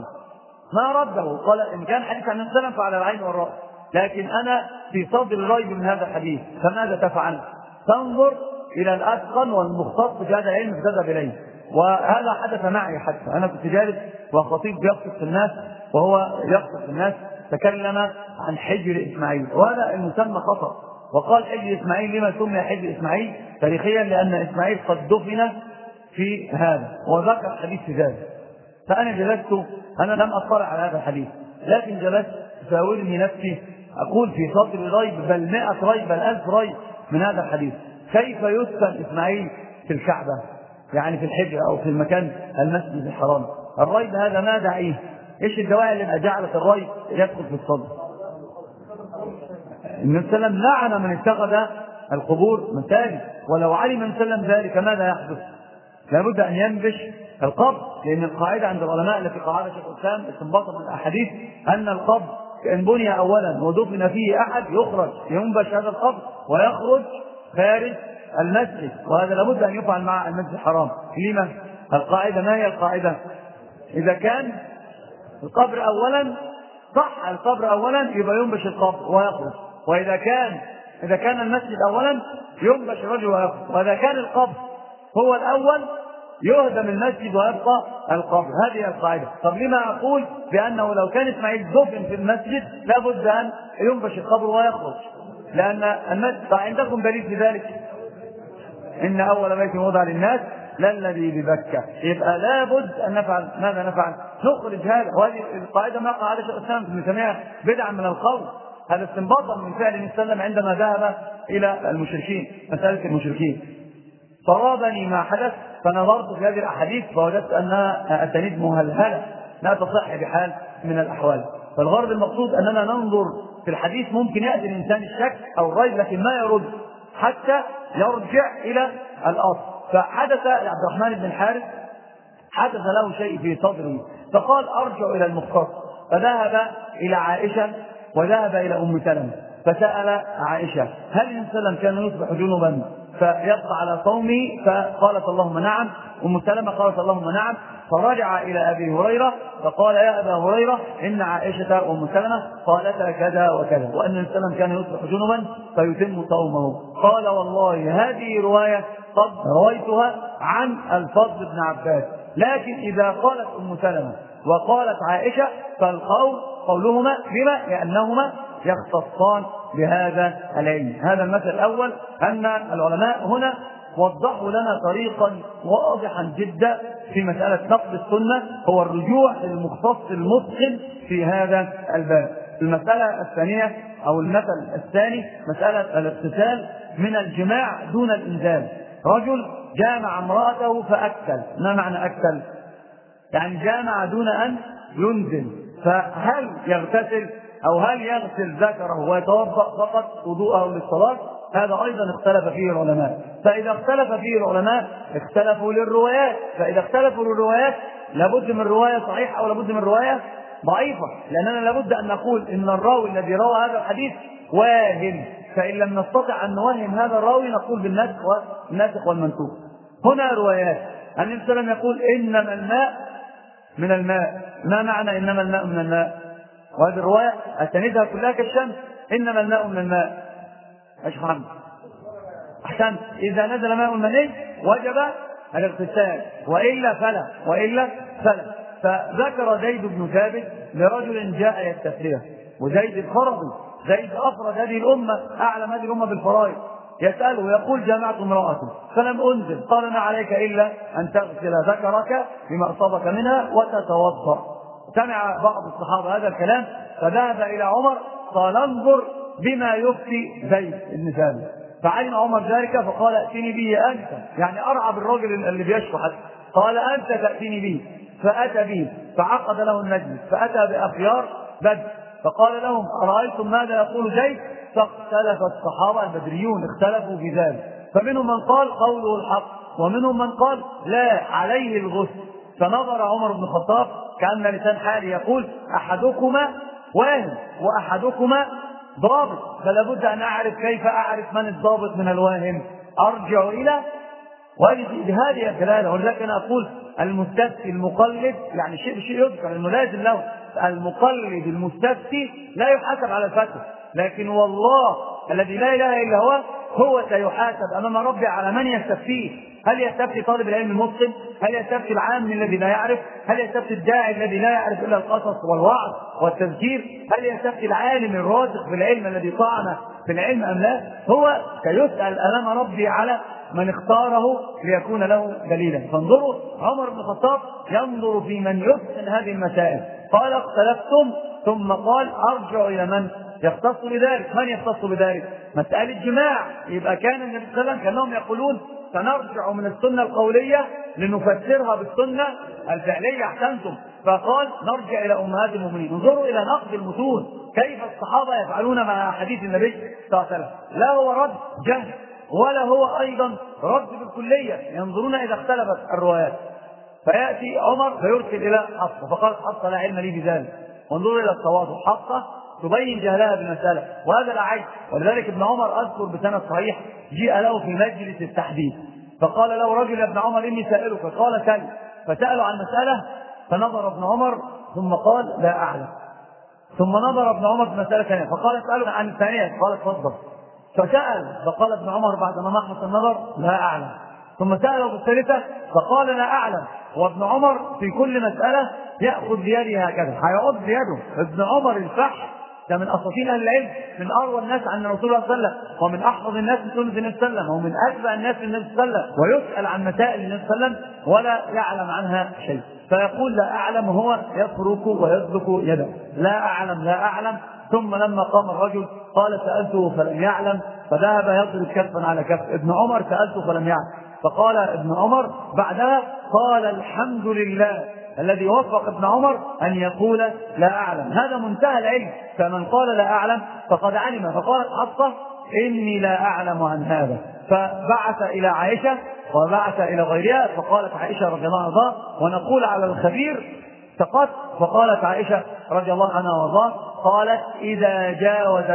رده، قال إن كان حديث عن السلام فعلى العين والرأس، لكن أنا في صدر الريب من هذا الحديث، فماذا تفعل؟ تنظر إلى الأتقن والمختص في هذا العلم تذهب إليه. وهذا حدث معي، حتى أنا كنت جالس وخطيب يقصد في الناس، وهو يقصد في الناس تكلم عن حجر إسماعيل، وهذا المسمى خطأ. وقال حجر إسماعيل، لما سمي حجر إسماعيل تاريخيا؟ لأن إسماعيل قد دفن في هذا، وذكر حديث في ذلك. فأنا جلست، أنا لم أطلع على هذا الحديث، لكن جلست تساولني نفسي، أقول في صدر ريب، بل 100 ريب بل 1000 ريب من هذا الحديث. كيف يدفن إسماعيل في الكعبة، يعني في الحجر أو في المكان المسجد الحرام؟ الريب هذا ما داعيه؟ إيش الدواعي اللي جعلت الريب يدخل في الصدر؟ النبي صلى الله عليه وسلم لعن من اتخذ القبور مساجد، ولو علم النبي صلى الله عليه وسلم ذلك ماذا يحدث؟ لابد أن ينبش القبر، لأن القاعدة عند العلماء التي قاعدة شيخ الإسلام استنباطا من الأحاديث أن القبر إن بني أولا ودفن فيه أحد يخرج، ينبش هذا القبر ويخرج خارج المسجد، وهذا لابد أن يفعل مع المسجد الحرام. لما؟ القاعدة ما هي القاعدة؟ إذا كان القبر أولا، صح، القبر أولا يبقى ينبش القبر ويخرج، وإذا كان المسجد أولا ينبش الرجل ويخرج، وإذا كان القبر هو الأول يهدم المسجد ويبقى القبر. هذه القاعدة. طب لما أقول بأنه لو كان إسماعيل دفن في المسجد لابد أن ينبش القبر ويخرج؟ لأن المسجد عندكم دليل في ذلك، إن أول بيت وضع للناس للذي ببكة. يبقى لابد أن نفعل ماذا نفعل؟ نخرج هذا. وهذه القاعدة ما قاعدة شيخ الإسلام ابن تيمية بدعا من القول، هذا استنباطا من فعل النبي صلى الله عليه وسلم عندما ذهب إلى المشركين، مسألة المشركين. فرابني ما حدث، فنظرت في هذه الأحاديث فوجدت أنها أسانيد مهلهلة لا تصح بحال من الأحوال. فالغرض المقصود أننا ننظر في الحديث، ممكن يأتي الإنسان الشك أو الريب لكن ما يرد حتى يرجع إلى الأصل. فحدث لعبد الرحمن بن الحارث، حدث له شيء في صدره، فقال أرجع إلى المختص، فذهب إلى عائشة وذهب إلى أم سلمة فسأل عائشة هل النبي صلى الله عليه وسلم كان يصبح جنبا فيبقى على صومه؟ فقالت اللهم نعم. أم سلمة قالت اللهم نعم. فرجع إلى أبي هريرة فقال يا أبا هريرة إن عائشة وأم سلمة قالتا كذا وكذا، وأن النبي صلى الله عليه وسلم كان يصبح جنبا فيتم صومه. قال والله هذه رواية قد رويتها عن الفضل بن عباس، لكن إذا قالت أم سلمة وقالت عائشة فالقول قولهما بما لأنهما يختصان بهذا العلم. هذا المثل الأول، أن العلماء هنا وضحوا لنا طريقا واضحا جدا في مسألة نقد السنة، هو الرجوع للمختص المتقن في هذا الباب. المسألة الثانية أو المثل الثاني مسألة الاغتسال من الجماع دون الإنزال. رجل جامع امرأته فأكل. ما معنى أكل؟ يعني جامع دون أن ينزل، فهل يغتسل أو هل يغسل ذكره ويتوضأ فقط وضوءه للصلاة؟ هذا أيضا اختلف فيه العلماء. فإذا اختلف فيه العلماء اختلفوا للروايات، فإذا اختلفوا للروايات لابد من رواية صحيحة أو لابد من رواية ضعيفة، لأننا لابد أن نقول إن الراوي الذي روى هذا الحديث واهم، فإن لم نستطع أن نوهم هذا الراوي نقول بالناسخ والمنسوخ. هنا روايات النبي صلى الله عليه وسلم يقول إنما الماء من الماء. ما معنى إنما الماء من الماء؟ وهذه الرواية أساندها كلها كالشمس، إنما الماء من الماء. ايش محمد؟ احسنت. اذا نزل ماء المني وجب الاغتسال، والا فلا. فذكر زيد بن ثابت لرجل جاء يستفتيه، وزيد الفرضي، زيد افرد هذه الامه، اعلم هذه الامه بالفرائض، يساله يقول جامعت امراته فلم انزل، قال ما عليك الا ان تغسل ذكرك بما اصابك منها وتتوضا. سمع بعض الصحابه هذا الكلام فذهب الى عمر قال انظر بما يفتي زيد بن ثابت، فعلم عمر ذلك فقال ائتني به انت، يعني ارعى بالرجل اللي بيشكو حتى، قال انت تاتيني به، فاتى به فعقد له المجلس، فاتى باخيار بدر فقال لهم ارايتم ماذا يقول زيد؟ فاختلف الصحابه البدريون اختلفوا في ذلك، فمنهم من قال قوله الحق ومنهم من قال لا عليه الغسل. فنظر عمر بن الخطاب كأن لسان حالي يقول احدكما واهم واحدكما ضابط، فلا بد ان اعرف كيف اعرف من الضابط من الواهم. ارجع الى بهذه الدلاله، ولكن اقول المستفتي المقلد يعني شيء يذكر انه لازم له المقلد المستفتي لا يحاسب على الفتوى، لكن والله الذي لا اله الا هو سيحاسب امام ربه على من يستفتيه. هل يستفتي طالب العلم المتقن؟ هل يستفتي العام الذي لا يعرف؟ هل يستفتي الداعي الذي لا يعرف الا القصص والوعظ والتذكير؟ هل يستفتي العالم الراسخ في العلم الذي طعن في العلم ام لا؟ هو سيسأل امام ربه على من اختاره ليكون له دليلا. فانظروا عمر بن الخطاب ينظر في من يحسن هذه المسائل، قال اختلفتم ثم قال ارجع الى من يختص بذلك. من يختص بذلك؟ مسألة جماع. يبقى كان النبي صلى الله عليه وسلم كانهم يقولون سنرجع من السنة القولية لنفسرها بالسنة الفعلية. احسنتم. فقال نرجع الى امهات المؤمنين. انظروا الى نقد المتون، كيف الصحابة يفعلون مع حديث النبي صلى الله عليه وسلم. لا هو رد جهل ولا هو ايضا رد بالكلية، ينظرون اذا اختلفت الروايات. فيأتي عمر فيرسل الى حفصة فقال حفصة لا علم لي بذلك. وانظروا الى التواضع، حفصة تبين جهلها بالمسألة، وهذا لا عيب. ولذلك ابن عمر اذكر بسند صحيح جيء له في مجلس التحديث فقال له رجل يا ابن عمر اني سائلك، قال سل. فسأله عن مسألة فنظر ابن عمر ثم قال لا اعلم، ثم نظر ابن عمر في مسألة ثانية فقال اسأله عن الثانية قال اتفضل. فسأل فقال ابن عمر بعدما محص النظر لا اعلم، ثم سأله في الثالثة فقال لا اعلم. وابن عمر في كل مسألة يأخذ بيده هكذا، هيعض بيده. ابن عمر الفحش ده من اساطين اهل العلم، من اروى الناس عن رسول الله صلى الله عليه وسلم، ومن احفظ الناس لسنة النبي صلى الله عليه وسلم، ومن اتبع الناس للنبي صلى الله عليه وسلم، ويسأل عن مسائل النبي صلى الله عليه وسلم ولا يعلم عنها شيء، فيقول لا اعلم، هو يفرك ويسلك يده لا اعلم. ثم لما قام الرجل قال سألته فلم يعلم، فذهب يضرب كفا على كف. ابن عمر سألته فلم يعلم، فقال ابن عمر بعدها قال الحمد لله الذي وفق ابن عمر أن يقول لا أعلم. هذا منتهى العلم، فمن قال لا أعلم فقد علم. فقالت حفصة إني لا أعلم عن هذا، فبعث إلى عائشة وبعث إلى غيرها، فقالت عائشة رضي الله عنها ونقول على الخبير فقط. فقالت عائشة رضي الله عنها وارضاها قالت إذا جاوز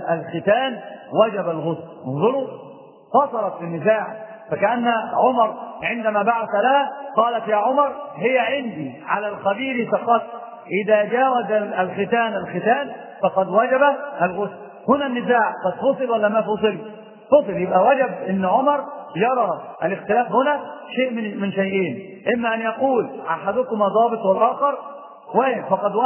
الختان وجب الغسل. انظروا، قصرت في النزاع، فكأن عمر عندما بعث لها قالت يا عمر هي عندي على الخبير سقط، إذا جاوز الختان فقد وجب الغسل. هنا النزاع قد فصل ولا ما فصل؟ فصل. يبقى وجب ان عمر يرى الاختلاف هنا شيء من شيئين، اما ان يقول احدكما ضابط والاخر فقد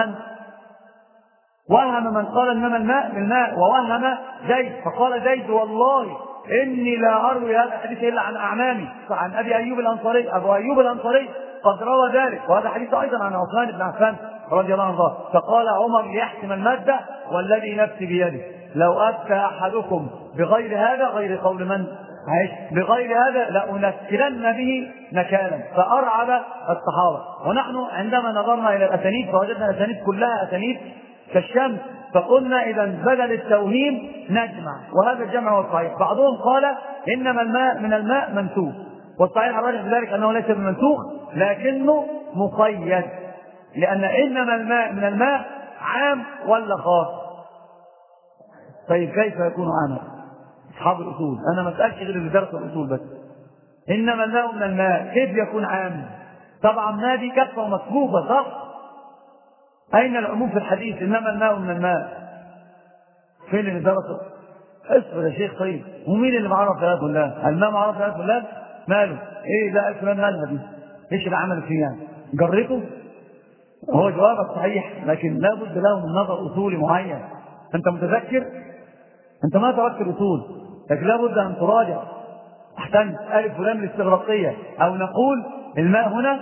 وهم من قال انما الماء بالماء، ووهم زيد فقال زيد والله اني لا اروي هذا الحديث الا عن اعمامي، عن ابي ايوب الانصاري. ابو ايوب الانصاري قد روى ذلك، وهذا حديث ايضا عن عثمان بن عفان رضي الله عنه. فقال عمر ليحسم الماده والذي نفسي بيده لو افتى احدكم بغير هذا، غير قول من؟ بغير هذا لأنكرن به نكالا. فأرعب الصحابة. ونحن عندما نظرنا إلى الأسانيد فوجدنا الأسانيد كلها أسانيد كالشمس، فقلنا إذا بدل التوهيم نجمع، وهذا الجمع هو الصحيح. بعضهم قال إنما الماء من الماء منسوخ، والصحيح الراجح بذلك أنه ليس بمنسوخ لكنه مقيد، لأن إنما الماء من الماء عام ولا خاص؟ طيب كيف يكون عاما؟ أصحاب الأصول، أنا ما أسألش غير اللي درس الأصول بس. إنما الماء من الماء كيف يكون عام؟ طبعا ما دي كفة ومسبوبة صح؟ أين العموم في الحديث إنما الماء من الماء؟ فين اللي درسه؟ اصبر يا شيخ. طيب ومين اللي معرف ثلاث الله؟ الماء معرف ثلاث الله؟ ماله؟ إيه ده الفلان مالها دي؟ إيش اللي عمل فيه يعني؟ جريته؟ هو جوابك صحيح، لكن لا بد له من نظر أصولي معين. أنت متذكر؟ أنت ما تركت الأصول، لكن لا بد أن تراجع. أحسنت. ألف ولام الاستغراقية، أو نقول الماء هنا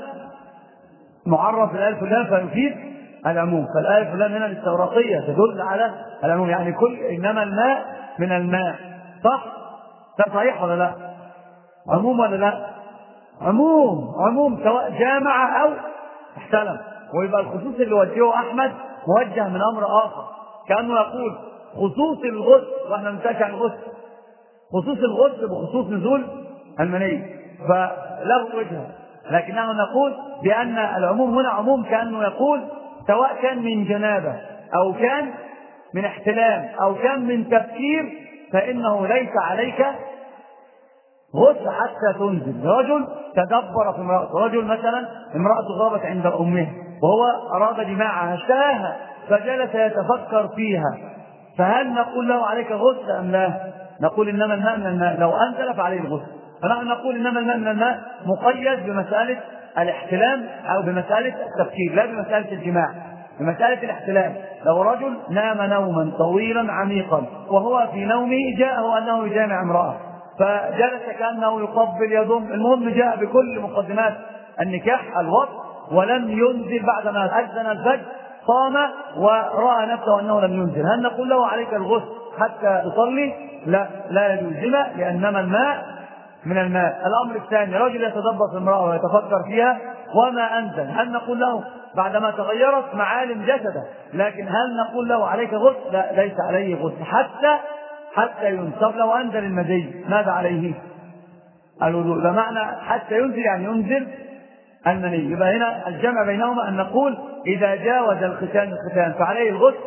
معرف بالألف واللام فيفيد العموم، فالألف واللام هنا الاستغراقية تدل على العموم، يعني كل إنما الماء من الماء. صح؟ ده صحيح ولا لا؟ عموم ولا لا؟ عموم سواء جامع أو احتلم. ويبقى الخصوص اللي وجهه أحمد موجه من أمر آخر، كأنه يقول خصوص الغسل، واحنا ننتهي عن الغسل، خصوص الغسل بخصوص نزول المني، فله وجهه. لكننا نقول بأن العموم هنا عموم، كأنه يقول سواء كان من جنابة أو كان من احتلام أو كان من تفكير فإنه ليس عليك غسل حتى تنزل. رجل تدبر في امرأة، رجل مثلا امرأة غابت عند أمه وهو أراد جماعها اشتهاها فجلس يتفكر فيها، فهل نقول له عليك غسل أم لا؟ نقول إنما الماء من الماء، لو أنزل فعليه الغسل. فنحن نقول إنما الماء من الماء مقيد بمسألة الاحتلام أو بمسألة التفكير، لا بمسألة الجماع. بمسألة الاحتلام لو رجل نام نوما طويلا عميقا وهو في نومه جاءه أنه يجامع امرأة، فجلس كأنه يقبل يضم، المهم جاء بكل مقدمات النكاح الوطء ولم ينزل بعدما أذن الفجر، صام ورأى نفسه أنه لم ينزل، هل نقول له عليك الغسل حتى تصلي؟ لا يجوز. لما؟ لأنما الماء من الماء. الأمر الثاني رجل يتدبر في امرأة ويتفكر فيها وما أنزل، هل نقول له بعدما تغيرت معالم جسده، لكن هل نقول له عليك غسل؟ لا، ليس عليه غسل حتى ينزل. لو أنزل المزي ماذا عليه؟ الوضوء. بمعنى حتى ينزل يعني ينزل المني. يبقى هنا الجمع بينهما أن نقول إذا جاوز الختان فعليه الغسل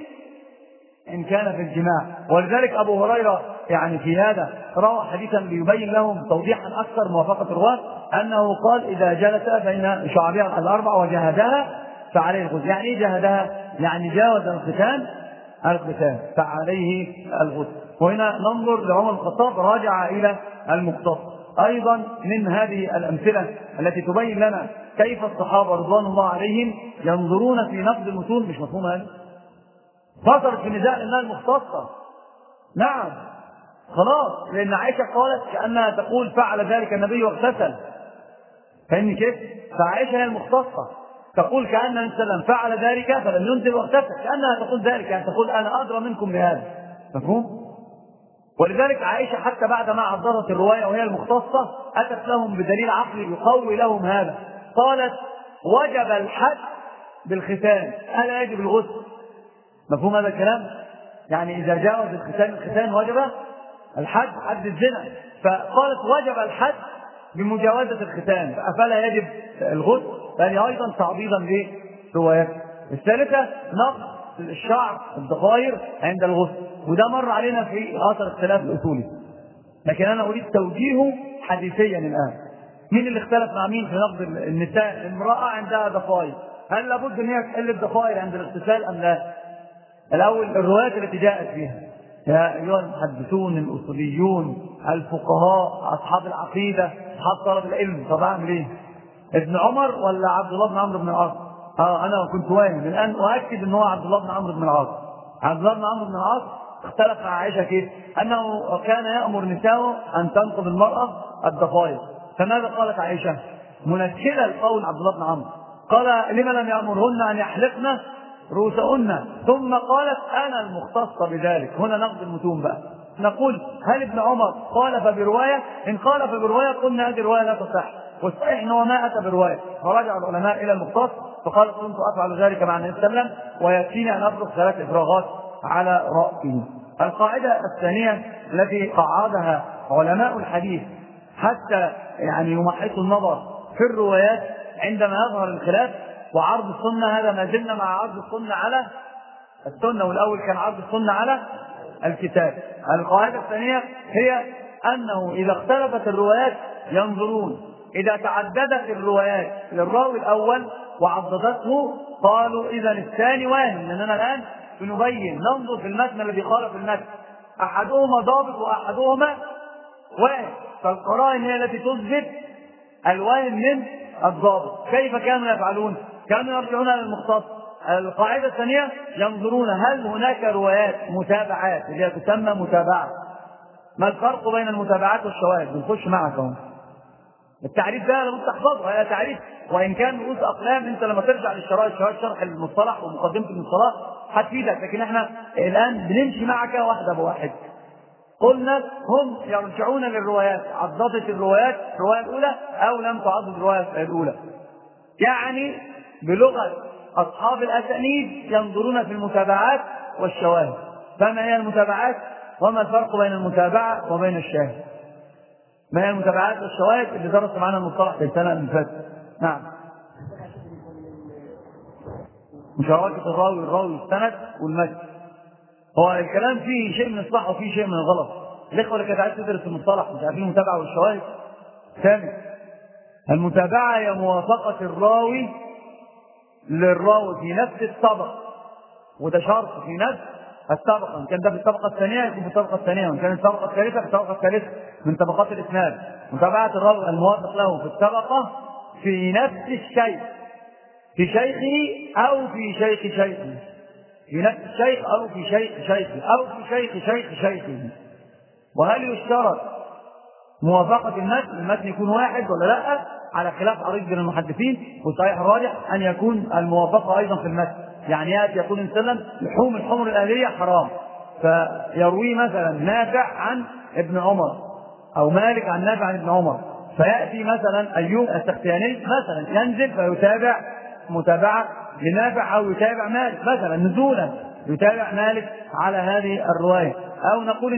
إن كان في الجماع. ولذلك أبو هريرة يعني في هذا روى حديثا ليبين لهم توضيحا أكثر موافقة الرواة، أنه قال إذا جلس بين شعبها الأربع وجهدها فعليه الغسل. يعني إيه جهدها؟ يعني جاوز الختان فعليه الغسل. وهنا ننظر لعمر الخطاب راجع إلى المختصر. أيضا من هذه الأمثلة التي تبين لنا كيف الصحابة رضوان الله عليهم ينظرون في نقد المتون. مش مفهوم هذا؟ فصلت في نزاع إنها المختصة. نعم خلاص، لأن عائشة قالت كأنها تقول فعل ذلك النبي واغتسل، فإن كيف؟ فعائشة هي المختصة تقول كأن النبي صلى الله عليه وسلم فعل ذلك فلم ينزل واغتسل، كأنها تقول ذلك، يعني تقول أنا أدرى منكم بهذا. مفهوم؟ ولذلك عائشة حتى بعد ما عرضت الرواية وهي المختصة أتت لهم بدليل عقلي يقوي لهم هذا، قالت وجب الحد بالختان، ألا يجب الغسل؟ مفهوم هذا الكلام؟ يعني إذا جاوز الختان وجب الحد، حد الزنا، فقالت وجب الحد بمجاوزة الختان، فأفلا يجب الغسل؟ فهذه أيضا تعضيدا لروايات. الثالثة نقص الشعر الضفائر عند الغسل، وده مر علينا في آثر اختلاف الأصولي، لكن أنا أريد توجيهه حديثيا الآن. مين اللي اختلف مع مين في نقض النساء؟ المرأة عندها ضفائر، هل لابد ان هي تحل الضفائر عند الاغتسال ام لا؟ الاول الروايات التي جاءت فيها، يا ايها المحدثون الاصوليون الفقهاء اصحاب العقيده اصحاب طلب العلم، طب اعمل ايه؟ ابن عمر ولا عبد الله بن عمرو بن العاص؟ انا كنت واهم الان واكد ان هو عبد الله بن عمرو بن العاص. عبد الله بن عمرو بن العاص اختلف مع عائشه كيف؟ انه كان يامر نساءه ان تنقض المراه الضفائر، فماذا قالت عائشه؟ منكله القول عبد الله بن عمرو، قال لما لم يامرهن ان يحلقن رؤوسهن، ثم قالت انا المختصه بذلك. هنا نقض المتون بقى، نقول هل ابن عمر خالف بروايه؟ ان خالف بروايه قلنا هذه الروايه لا تصح، والصحيح انه ما اتى بروايه، فرجع العلماء الى المختص فقال كنت افعل ذلك مع النبي صلى الله عليه وسلم ويكفيني ان افرغ 3 افراغات على راسه. القاعده الثانيه التي قعدها علماء الحديث حتى يعني يمحصوا النظر في الروايات عندما يظهر الخلاف وعرض السنه، هذا ما زلنا مع عرض السنه على السنه، والاول كان عرض السنه على الكتاب. القاعده الثانيه هي انه اذا اختلفت الروايات ينظرون، إذا تعددت الروايات للراوي الأول وعضدته قالوا إذا الثاني واهم، لأننا الآن بنبين ننظر في المتن الذي خالف المتن، أحدهما ضابط وأحدهما واهم، فالقرائن هي التي تثبت الواهم من الضابط. كيف كانوا يفعلون؟ كانوا يرجعون إلى المختص. القاعدة الثانية ينظرون هل هناك روايات متابعات اللي هي تسمى متابعة. ما الفرق بين المتابعات والشواهد؟ بنخش معك اهو. التعريف ده لابد تحفظه، هي تعريف وان كان رؤوس اقلام، انت لما ترجع للشرائح شرح المصطلح ومقدمه المصطلح هتفيدك، لكن احنا الان بنمشي معك واحده بواحد. قلنا هم يرجعون للروايات، عضدت الروايات الروايه الاولى او لم تعضد الروايه الاولى، يعني بلغه اصحاب الاسانيد ينظرون في المتابعات والشواهد. فما هي المتابعات وما الفرق بين المتابعه وبين الشاهد؟ ما هي المتابعات والشواهد اللي درس معنا المصطلح في السنه اللي فاتت؟ نعم، مشاركه الراوي السند والمتن. هو الكلام فيه شيء من الصح وفيه شيء من الغلط. الاخوه اللي كانت عايز تدرس المصطلح مش عارفين المتابعه والشواهد. ثاني، المتابعه هي موافقه الراوي للراوي في نفس الطبقه، وده شرط في نفس الطبقه، ان كان ده في الطبقه الثانيه يكون في الطبقه الثانيه، وان كان الطبقه الثالثه في الطبقه الثالثه من طبقات الاسناد. متابعه الراوي الموافق له في الطبقه في نفس الشيء، في شيخه او في شيخ شيخه، في نفس الشيخ او في شيخ شيخه او في شيخ شيخ شيخه. وهل يشترط موافقه المتن يكون واحد ولا لا؟ على خلاف عريض بين المحدثين، والصحيح الراجح ان يكون الموافقه ايضا في المتن. يعني ياتي يقول وسلم لحوم الحمر الاهليه حرام، فيروي مثلا نافع عن ابن عمر او مالك عن نافع عن ابن عمر، فياتي مثلا ايوب السختياني مثلا ينزل فيتابع متابعه لنافع او يتابع مالك مثلا نزولا يتابع مالك على هذه الروايه. او نقول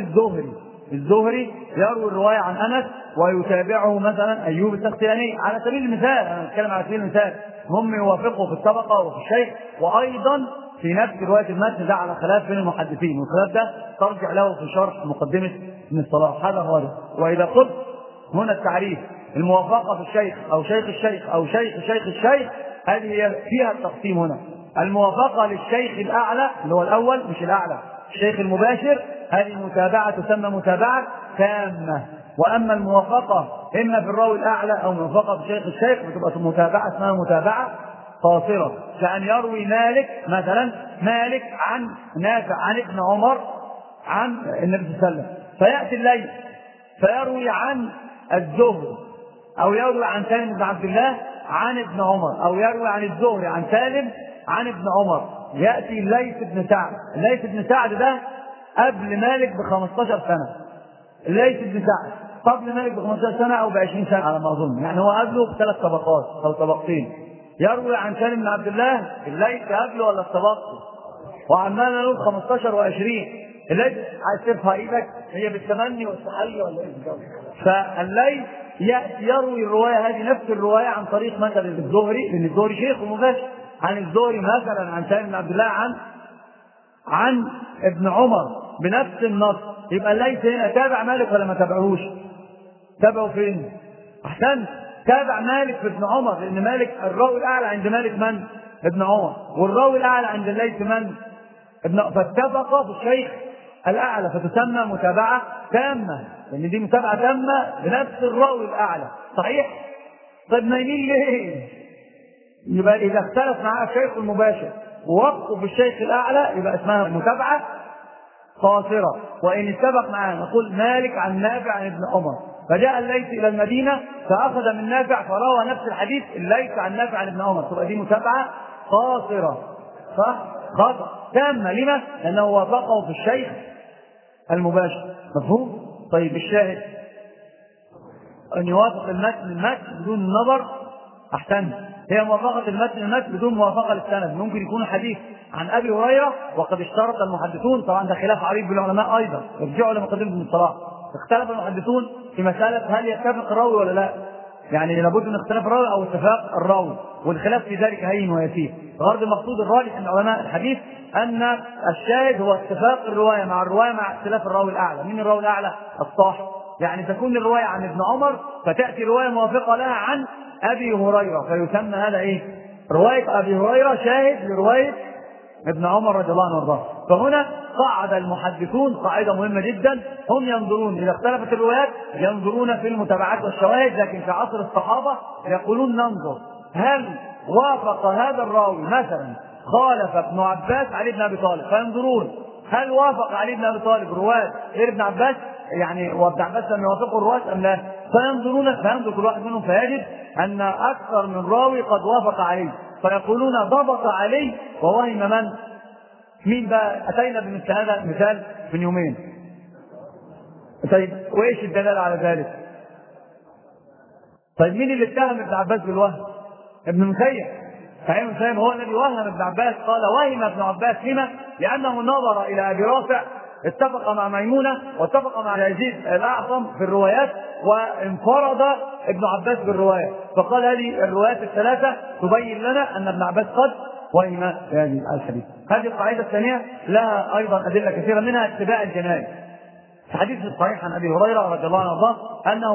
الزهري يروي الروايه عن انس ويتابعه مثلا ايوب السختياني على سبيل المثال، انا بتكلم على سبيل المثال، هم يوافقوا في الطبقه وفي الشيخ وايضا في نفس روايه المتن. ده على خلاف بين المحدثين، والخلاف ده ترجع له في شرح مقدمه ابن الصلاح. هذا هو ده. واذا قلت هنا التعريف الموافقه في الشيخ او شيخ الشيخ او شيخ شيخ الشيخ، هذه فيها التقسيم هنا. الموافقه للشيخ الاعلى اللي هو الاول مش الاعلى، الشيخ المباشر، هذه متابعه تسمى متابعه تامه. واما الموافقه اما في الراوي الاعلى او موافقه في شيخ الشيخ بتبقى متابعه اسمها متابعه قاصره، كأن يروي مالك مثلا مالك عن نافع عن ابن عمر عن النبي صلى الله عليه وسلم، فياتي الليل فيروي عن الزهري او يروي عن سالم بن عبد الله عن ابن عمر، او يروي عن الزهري عن سالم عن ابن عمر. ياتي الليث بن سعد، الليث بن سعد ده قبل مالك ب15 سنه، الليث بن سعد قبل مالك ب15 سنه او ب20 سنه على ما اظن، يعني هو قبله ب3 طبقات او طبقتين. يروي عن سالم بن عبد الله، الليث قبله ولا طبقته؟ وعمال نقول 15 و20، الليث عايز ترفع ايدك هي بالتمني والتحلي ولا ايه؟ فالليث ياتي يروي الروايه هذه نفس الروايه عن طريق مثلا الزهري، لان الزهري شيخ مباشر، عن الزهري مثلا عن سالم بن عبد الله عن ابن عمر بنفس النص. يبقى الليث هنا تابع مالك ولا ما تابعوش؟ تابعوا فين؟ احسنت، تابع مالك في ابن عمر، لأن مالك الراوي الأعلى عند مالك من؟ ابن عمر، والراوي الأعلى عند الليث من؟ فاتفق في الشيخ الأعلى، فتسمى متابعة تامة، لأن دي متابعة تامة بنفس الراوي الأعلى. صحيح؟ طيب نايمين ليه؟ يبقى إذا اختلف معاه الشيخ المباشر ووقفوا في الشيخ الأعلى يبقى اسمها متابعة قاصرة. وإن اتفق معاه نقول مالك عن نافع عن ابن عمر، فجاء الليث إلى المدينة فأخذ من نافع فروى نفس الحديث الليث عن نافع عن ابن عمر، تبقى دي متابعة قاصرة. صح؟ خطأ تامة. لما؟ لأنه وافقه في الشيخ المباشر. مفهوم؟ طيب الشاهد أن يوافق المتن بدون النظر. أحسن، هي موافقة المتن بدون موافقة للسند. ممكن يكون حديث عن أبي هريرة وقد اشترط المحدثون، طبعا ده خلاف عريض بالعلماء أيضا، ارجعوا لمقدمة ابن الصلاح، اختلف المحدثون في مسألة هل يتفق الراوي ولا لا. يعني لابد من اختلاف الراوي أو اتفاق الراوي، والخلاف في ذلك هين ويسير. غرض المقصود الراجح عند علماء الحديث أن الشاهد هو اتفاق الرواية مع اختلاف الراوي الأعلى. من الراوي الأعلى؟ الصاحب. يعني تكون الرواية عن ابن عمر فتأتي رواية موافقة لها عن أبي هريرة، فيسمى هذا إيه؟ رواية أبي هريرة شاهد لرواية ابن عمر رضي الله عنه وارضاه. فهنا قاعد المحدثون قاعدة مهمة جدا، هم ينظرون إذا اختلفت الروايات ينظرون في المتابعات والشواهد، لكن في عصر الصحابة يقولون ننظر هل وافق هذا الراوي، مثلا خالف ابن عباس علي بن أبي طالب، فينظرون هل وافق علي بن أبي طالب رواة غير ابن عباس، يعني وابن عباس لم يوافقوا الرواة أم لا؟ فينظر كل واحد منهم فيجد أن أكثر من راوي قد وافق عليه، فيقولون ضبط عليه ووهم مين بقى؟ أتينا بمثل هذا المثال من يومين. طيب وإيش الدلالة على ذلك؟ طيب مين اللي اتهم ابن عباس بالوهم؟ ابن المسيب. سعيد بن المسيب هو الذي وهم ابن عباس، قال وهم ابن عباس. لما؟ لأنه نظر إلى أبي رافع اتفق مع ميمونة واتفق مع يزيد الأعظم في الروايات، وانفرد ابن عباس بالرواية، فقال هذه الروايات الثلاثة تبين لنا أن ابن عباس قد وهم هذه الحديث. هذه القاعدة الثانية لها أيضا أدلة كثيرة، منها اتباع الجنائز. الحديث الصحيح عن أبي هريرة رضي الله عنه أنه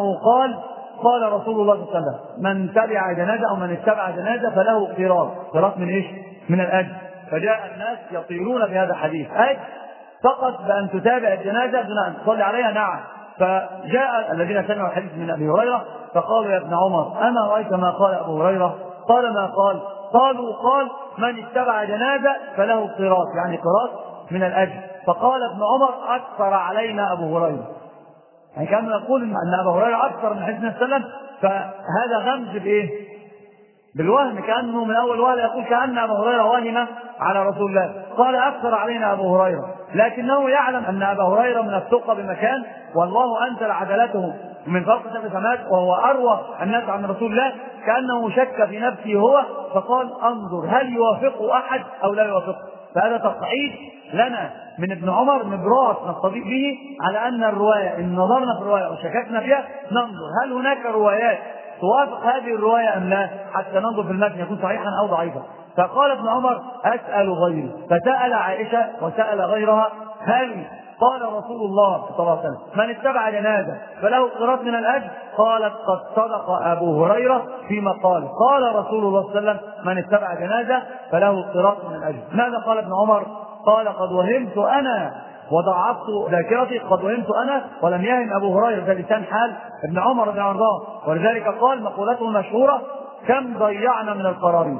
قال رسول الله صلى الله عليه وسلم من تبع جنازة أو من اتبع جنازة فله قراط من إيش؟ من الأجر. فجاء الناس يطيرون في هذا الحديث، أجر فقط بأن تتابع الجنازة دون أن تصلي عليها. نعم. فجاء الذين سمعوا الحديث من أبي هريرة فقالوا يا ابن عمر أما رأيت ما قال أبو هريرة؟ قال ما قال؟ قال من اتبع جنازة فله قراط، يعني قراط من الأجر. فقال ابن عمر أكثر علينا أبو هريرة، يعني كان يقول أن أبو هريرة أكثر من حديث النبي صلى الله عليه وسلم، فهذا غمز بإيه؟ بالوهم، كأنه من أول وهلة يقول كأن أبو هريرة وهم على رسول الله. قال أكثر علينا أبو هريرة، لكنه يعلم أن أبا هريرة من الثقة بمكان، والله أنزل عدالته من فوق سبع سماوات، وهو أروى الناس عن رسول الله، كأنه شك في نفسه هو، فقال انظر هل يوافق أحد أو لا يوافق. فهذا تصعيد لنا من ابن عمر نبراس نستضيف به على أن الرواية إن نظرنا في الرواية وشككنا فيها ننظر هل هناك روايات توافق هذه الرواية أم لا، حتى ننظر في المتن يكون صحيحا أو ضعيفا. فقال ابن عمر أسأل غيري، فسأل عائشة وسأل غيرها هل قال رسول الله صلى الله عليه وسلم من اتبع جنازة فله قراط من الأجر؟ قالت قد صدق أبو هريرة فيما قال رسول الله صلى الله عليه وسلم من اتبع جنازة فله قراط من الأجر. ماذا قال ابن عمر؟ قال قد وهمت أنا وضعفت ذاكرتي، قد وهمت أنا ولم يهم أبو هريرة. ده لسان حال ابن عمر رضي الله عنه، ولذلك قال مقولته المشهورة كم ضيعنا من القراريط.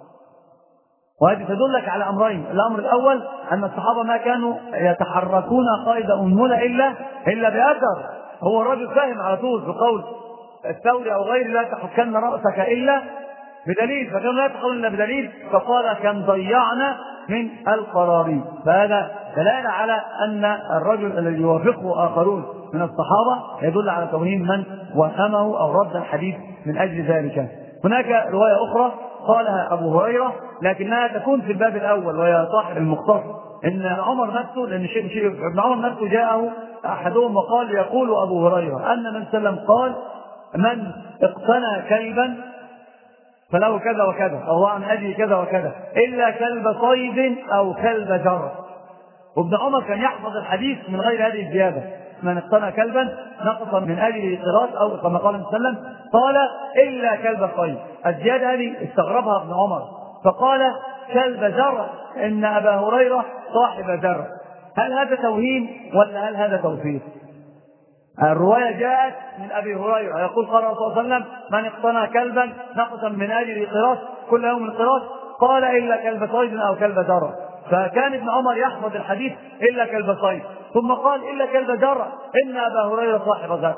وهذه تدلك على أمرين: الأمر الأول أن الصحابة ما كانوا يتحركون قائد أمنا إلا بأثر. هو الرجل فاهم على طول بقول الثوري أو غيره لا تحكن رأسك إلا بدليل، فكانوا لا يتحركون إلا بدليل، فقال كم ضيعنا من القراريط. فهذا دلالة على أن الرجل الذي يوافقه آخرون من الصحابة يدل على توهيم من وهمه أو رد الحديث من أجل ذلك. هناك رواية أخرى قالها أبو هريرة لكنها تكون في الباب الأول وهي صاحب المختصر، إن عمر نفسه، لأن ابن عمر نفسه جاءه أحدهم وقال يقول أبو هريرة أن النبي صلى الله عليه وسلم قال من اقتنى كلبا فله كذا وكذا أو عن أجل كذا وكذا إلا كلب صيد أو كلب جرس. وابن عمر كان يحفظ الحديث من غير هذه الزيادة، من اقتنى كلبا نقص من أجله قراط، أو كما قال النبي صلى الله عليه وسلم قال إلا كلب صيد. الزيادة هذه استغربها ابن عمر فقال كلب زرع، إن أبا هريرة صاحب زرع. هل هذا توهيم ولا هل هذا توفيق؟ الرواية جاءت من أبي هريرة يقول قال الرسول صلى الله عليه وسلم من اقتنى كلبا نقصا من أجل قراط كل يوم قراط، قال إلا كلب صيد أو كلب زرع. فكان ابن عمر يحفظ الحديث إلا كلب صيد، ثم قال إلا كلب زرع إن أبا هريرة صاحب زرع.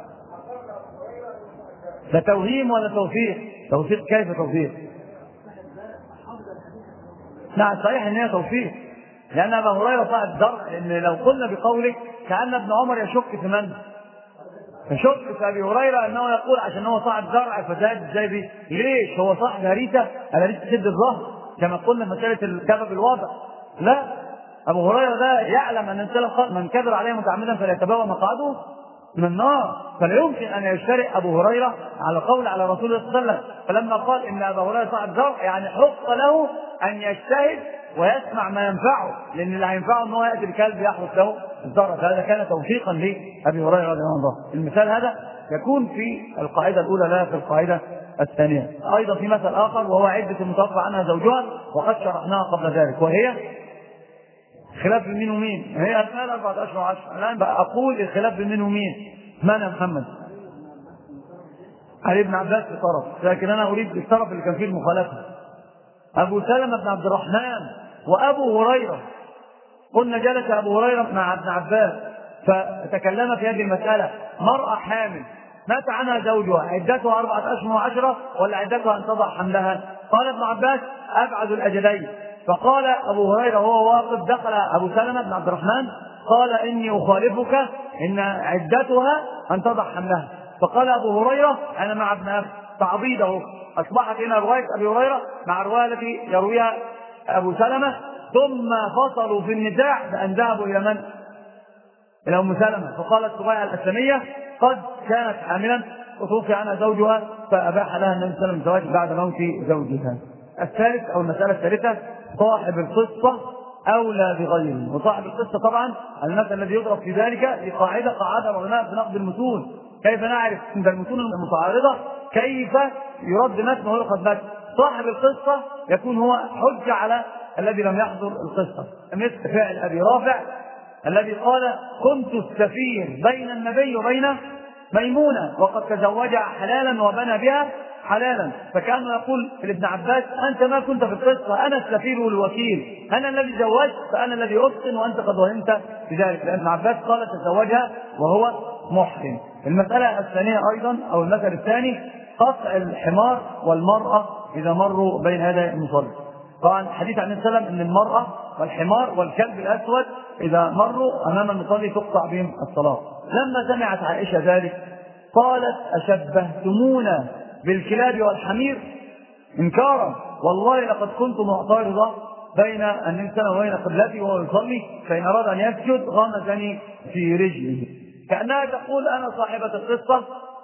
ده توهيم ولا توفيق؟ توفيق كيف توفيق؟ نعم صحيح ان هي توفيق، لان ابا هريره صاحب زرع. لان لو قلنا بقولك كان ابن عمر يشك في من؟ يشك في ابي هريره انه يقول عشان هو صاحب زرع فزاد ازاي بيه؟ ليش؟ هو صاحب هريسه، الهريسه تشد الظهر كما قلنا مساله الكذب الواضح. لا، ابو هريره ده يعلم ان من كذب عليه متعمدا فليتبوأ مقعده من النار، فلا يمكن ان يشتري ابو هريره على قول على رسول الله صلى الله عليه وسلم. فلما قال ان ابا هريره صاحب زرع يعني حق له ان يجتهد ويسمع ما ينفعه، لان اللي هينفعه ان هو ياتي بكلب يحرس له الزرع. فهذا كان توفيقا لابي هريره رضي الله عنه. المثال هذا يكون في القاعده الاولى لا في القاعده الثانيه. ايضا في مثل اخر وهو عده المتوفى عنها زوجها، وقد شرحناها قبل ذلك، وهي خلاف بين مين ومين. هي أثناء 14 و10. الآن بقى أقول الخلاف بين مين ومين. من يا محمد؟ علي بن عباس في طرف، لكن أنا أريد الطرف اللي كان فيه المخالفة. أبو سلمة بن عبد الرحمن وأبو هريرة. قلنا جلس أبو هريرة مع ابن عباس فتكلم في هذه المسألة. مرأة حامل مات عنها زوجها، عدتها 14 و10 ولا عدتها أن تضع حملها؟ قال ابن عباس أبعد الأجلين. فقال أبو هريرة وهو واقف، دخل أبو سلمة بن عبد الرحمن قال إني أخالفك إن عدتها أن تضع حملها. فقال أبو هريرة أنا مع ابن أخي تعضيده. أصبحت هنا رواية أبي هريرة مع الرواية التي يرويها أبو سلمة، ثم فصلوا في النزاع بأن ذهبوا إلى من؟ إلى أم سلمة. فقالت سبيعة الأسلمية قد كانت حاملا وتوفي عنها زوجها فأباح لها النبي صلى الله عليه وسلم الزواج بعد موت زوجها. الثالث أو المسألة الثالثة صاحب القصة أولى بغيره. وصاحب القصة طبعا المثل الذي يضرب في ذلك لقاعدة العلماء في نقد المتون. كيف نعرف عند المتون المتعارضة كيف يرد متن ويؤخذ متن؟ صاحب القصة يكون هو حجة على الذي لم يحضر القصة، مثل فعل أبي رافع الذي قال كنت السفير بين النبي وبين ميمونة وقد تزوجها حلالا وبنى بها حلالا. فكان يقول لابن عباس أنت ما كنت في القصة، أنا السفير والوكيل، أنا الذي زوجت فأنا الذي أبطن وأنت قد وهمت بذلك، لأن ابن عباس قال تزوجها وهو محسن. المسألة الثانية أيضا أو المثل الثاني قطع الحمار والمرأة إذا مروا بين يدي المصلي. طبعا حديث عن النبي صلى الله عليه وسلم ان المرأة والحمار والكلب الأسود إذا مروا أمام المصلي تقطع بهم الصلاة. لما سمعت عائشة ذلك قالت أشبهتمونا بالكلاب والحمير إنكارا، والله لقد كنت معترضة بين النبي صلى الله عليه وسلم وبين قبلتي وهو يصلي، فإن أراد أن يسجد غمزني في رجله. كأنها تقول أنا صاحبة القصة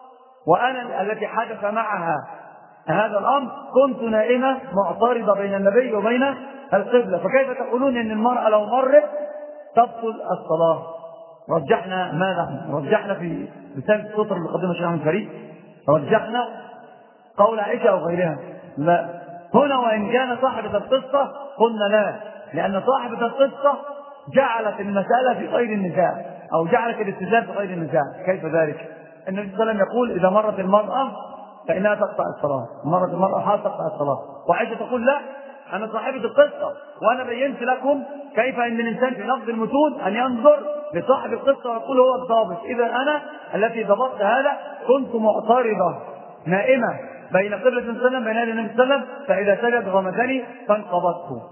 وأنا التي حدث معها هذا الأمر، كنت نائمة معترضة بين النبي وبين القبلة، فكيف تقولون إن المرأة لو مرت تبطل الصلاة؟ رجحنا ماذا؟ رجحنا في رسالة السطر اللي قدمها الشيخ أحمد فريد، رجحنا قول عائشة أو غيرها. لا، هنا وإن كان صاحبة القصة قلنا لا، لأن صاحبة القصة جعلت المسألة في غير النزاع أو جعلت الاستدلال في غير النزاع. كيف ذلك؟ النبي صلى الله عليه وسلم يقول إذا مرت المرأة فإنها تقطع الصلاة، مرت المرأة حال تقطع الصلاة. وعائشة تقول لا، أنا صاحبة القصة وأنا بينت لكم كيف أن الإنسان في نقد المتون أن ينظر لصاحب القصة ويقول هو الضابط. إذا أنا التي ضبطت هذا كنت معترضة نائمة بين قبلة النبي صلى الله عليه وسلم بين يدي النبي صلى الله عليه وسلم، فإذا سجد غمزني فانقبضته.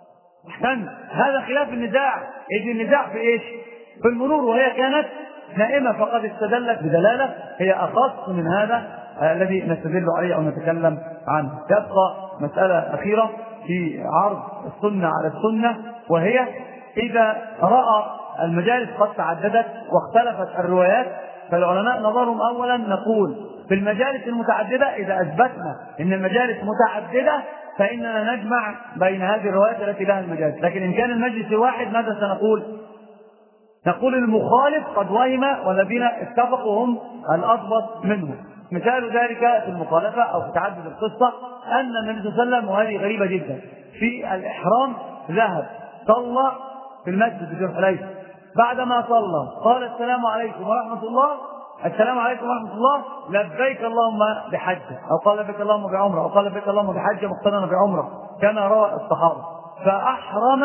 هذا خلاف النزاع. إذ النزاع في إيش؟ في المرور، وهي كانت نائمة فقد استدلت بدلالة هي أخص من هذا الذي نستدل عليه أو نتكلم عنه. يبقى مسألة أخيرة في عرض السنة على السنة، وهي إذا رأى المجالس قد تعددت واختلفت الروايات، فالعلماء نظرهم أولا نقول في المجالس المتعددة إذا أثبتنا أن المجالس متعددة فإننا نجمع بين هذه الروايات التي لها المجالس، لكن إن كان المجلس واحد ماذا سنقول؟ نقول المخالف قد وهم والذين اتفقوا هم الأضبط منه. مثال ذلك في المخالفة أو في تعدد القصة أن النبي صلى الله عليه وسلم، وهذه غريبة جدا، في الإحرام ذهب صلى في المسجد في ذي الحليفة، بعدما صلى قال السلام عليكم ورحمة الله، السلام عليكم ورحمة الله، لبيك اللهم بحجة، أو قال لبيك اللهم بعمرة، أو قال لبيك اللهم بحجة مقترنة بعمرة كما روى الصحابة. فأحرم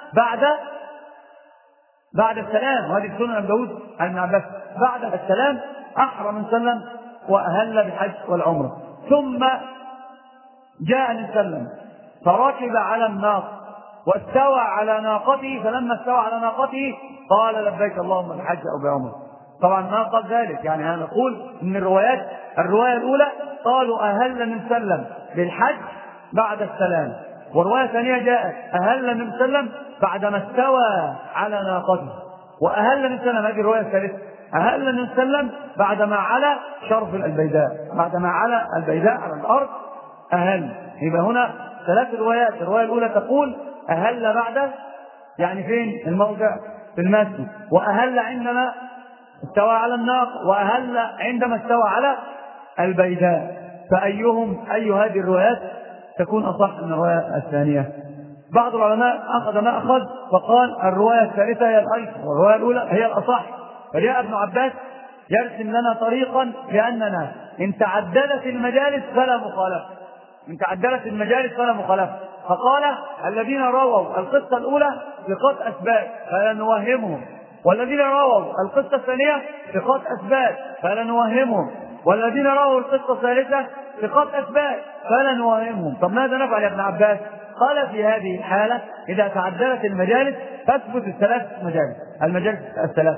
بعد السلام، وهذه سنن أبي داود عن ابن عباس، بعد السلام أحرم سلم وأهل بحج والعمرة. ثم جاء النبي صلى الله عليه وسلم فركب على الناقة واستوى على ناقته، فلما استوى على ناقته قال لبيك اللهم بحج أو بعمرة. طبعا ما قال ذلك، يعني أنا نقول إن الرواية الأولى قالوا أهل النبي صلى الله عليه وسلم بالحج بعد السلام، والرواية الثانية جاءت أهل النبي صلى الله عليه وسلم بعدما استوى على ناقته، وأهل النبي صلى الله عليه وسلم، هذه الرواية الثالثة، أهل النبي صلى الله عليه وسلم بعدما على شرف البيداء، بعدما على البيداء على الأرض أهل. يبقى هنا ثلاث روايات، الرواية الأولى تقول أهل بعد، يعني فين الموضع؟ في المسجد، وأهل عندما استوى على الناق، وأهل عندما استوى على البيداء. أي هذه الروايات تكون أصح من الرواية الثانية؟ بعض العلماء أخذ ما أخذ فقال الرواية الثالثة هي الأيسر والرواية الأولى هي الأصح. فجاء ابن عباس يرسم لنا طريقا لأننا إن تعددت المجالس فلا مخالفة، إن تعددت المجالس فلا مخالفة. فقال الذين رووا القصة الأولى ثقات أثبات فلا نوهمهم، والذين رووا القصة الثانية ثقات أثبات فلا نوهمهم، والذين رووا القصة الثالثة ثقات أثبات فلا نوهمهم. طب ماذا نفعل يا ابن عباس؟ قال في هذه الحالة إذا تعددت المجالس فاثبت المجالس الثلاث.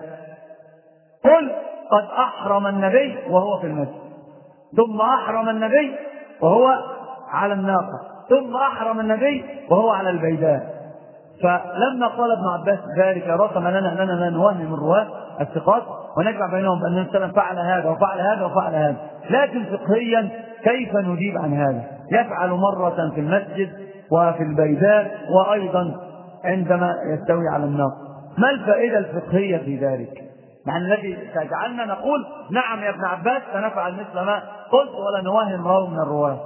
قل قد أحرم النبي وهو في المسجد، ثم أحرم النبي وهو على الناقة، ثم أحرم النبي وهو على البيداء. فلما قال ابن عباس ذلك رسم لنا أننا لا نوهم الرواة الثقات ونجمع بينهم بأن النبي صلى الله عليه وسلم فعل هذا وفعل هذا وفعل هذا. لكن فقهيا كيف نجيب عن هذا؟ يفعل مرة في المسجد وفي البيداء وأيضا عندما يستوي على الناقة. ما الفائدة الفقهية في ذلك؟ يعني الذي تجعلنا نقول نعم يا ابن عباس سنفعل مثل ما قلت ولا نوهم راو من الرواة.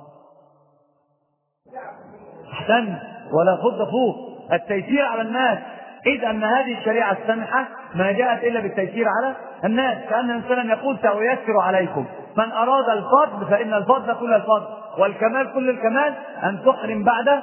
احسن ولا فض فوق التيسير على الناس، إذ أن هذه الشريعة السمحة ما جاءت إلا بالتيسير على الناس. كأن الإنسان يقول سأيسر عليكم، من أراد الفضل فإن الفضل كل الفضل والكمال كل الكمال أن تحرم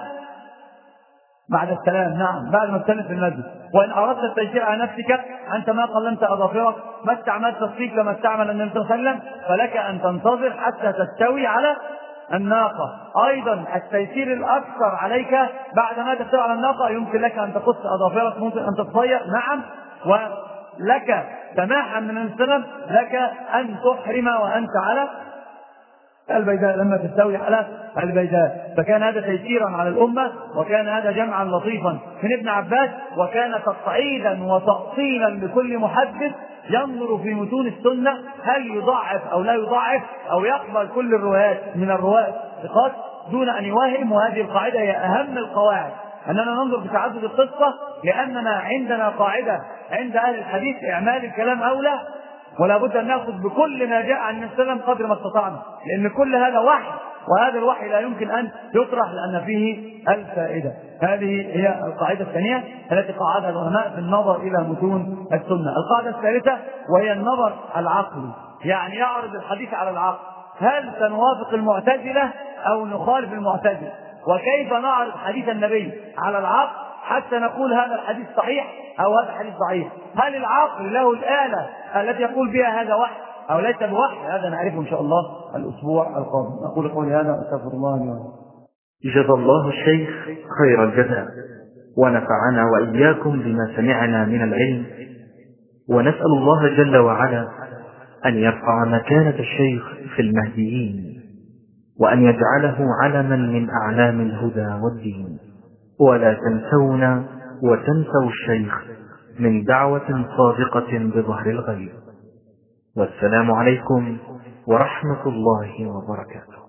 بعد السلام، نعم بعد ما تسلم في المسجد. وإن أردت التيسير على نفسك أنت ما قلمت أظافرك ما استعملت الصيف لما استعمل النبي صلى الله عليه وسلم فلك أن تنتظر حتى تستوي على الناقة. أيضا التيسير الأكثر عليك بعد ما تستوي على الناقة يمكن لك أن تقص أظافرك، ممكن أن تتصير، نعم، ولك سماحا من السلام لك أن تحرم وأنت على البيداء لما تستوي على البيداء. فكان هذا تيسيرا على الأمة، وكان هذا جمعا لطيفا من ابن عباس، وكان تصعيدا وتأصيلا لكل محدث ينظر في متون السنة هل يضعف أو لا يضعف أو يقبل كل الروايات من الرواة الثقات دون أن يوهم. وهذه القاعدة هي أهم القواعد، أننا ننظر بتعدد القصة، لأننا عندنا قاعدة عند أهل الحديث إعمال الكلام أولى، ولا بد أن نأخذ بكل ما جاء عن النبي صلى الله عليه وسلم قدر ما استطعنا، لأن كل هذا وحي، وهذا الوحي لا يمكن أن يطرح لأن فيه الفائدة. هذه هي القاعدة الثانية التي قاعدها العلماء في النظر إلى متون السنة. القاعدة الثالثة وهي النظر العقلي، يعني يعرض الحديث علا العقل، هل سنوافق المعتزلة أو نخالف المعتزلة؟ وكيف نعرض حديث النبي على العقل حتى نقول هذا الحديث صحيح أو هذا الحديث ضعيف؟ هل العقل له الآلة التي يقول بها هذا وحي أو ليس بوحي؟ هذا نعرفه إن شاء الله الأسبوع القادم. أقول قولي هذا أستغفر الله لي ولكم. جزا الله الشيخ خير الجزاء، ونفعنا وإياكم بما سمعنا من العلم، ونسأل الله جل وعلا أن يرفع مكانة الشيخ في المهديين، وأن يجعله علما من أعلام الهدى والدين. ولا تنسونا وتنسوا الشيخ من دعوة صادقة بظهر الغيب. والسلام عليكم ورحمة الله وبركاته.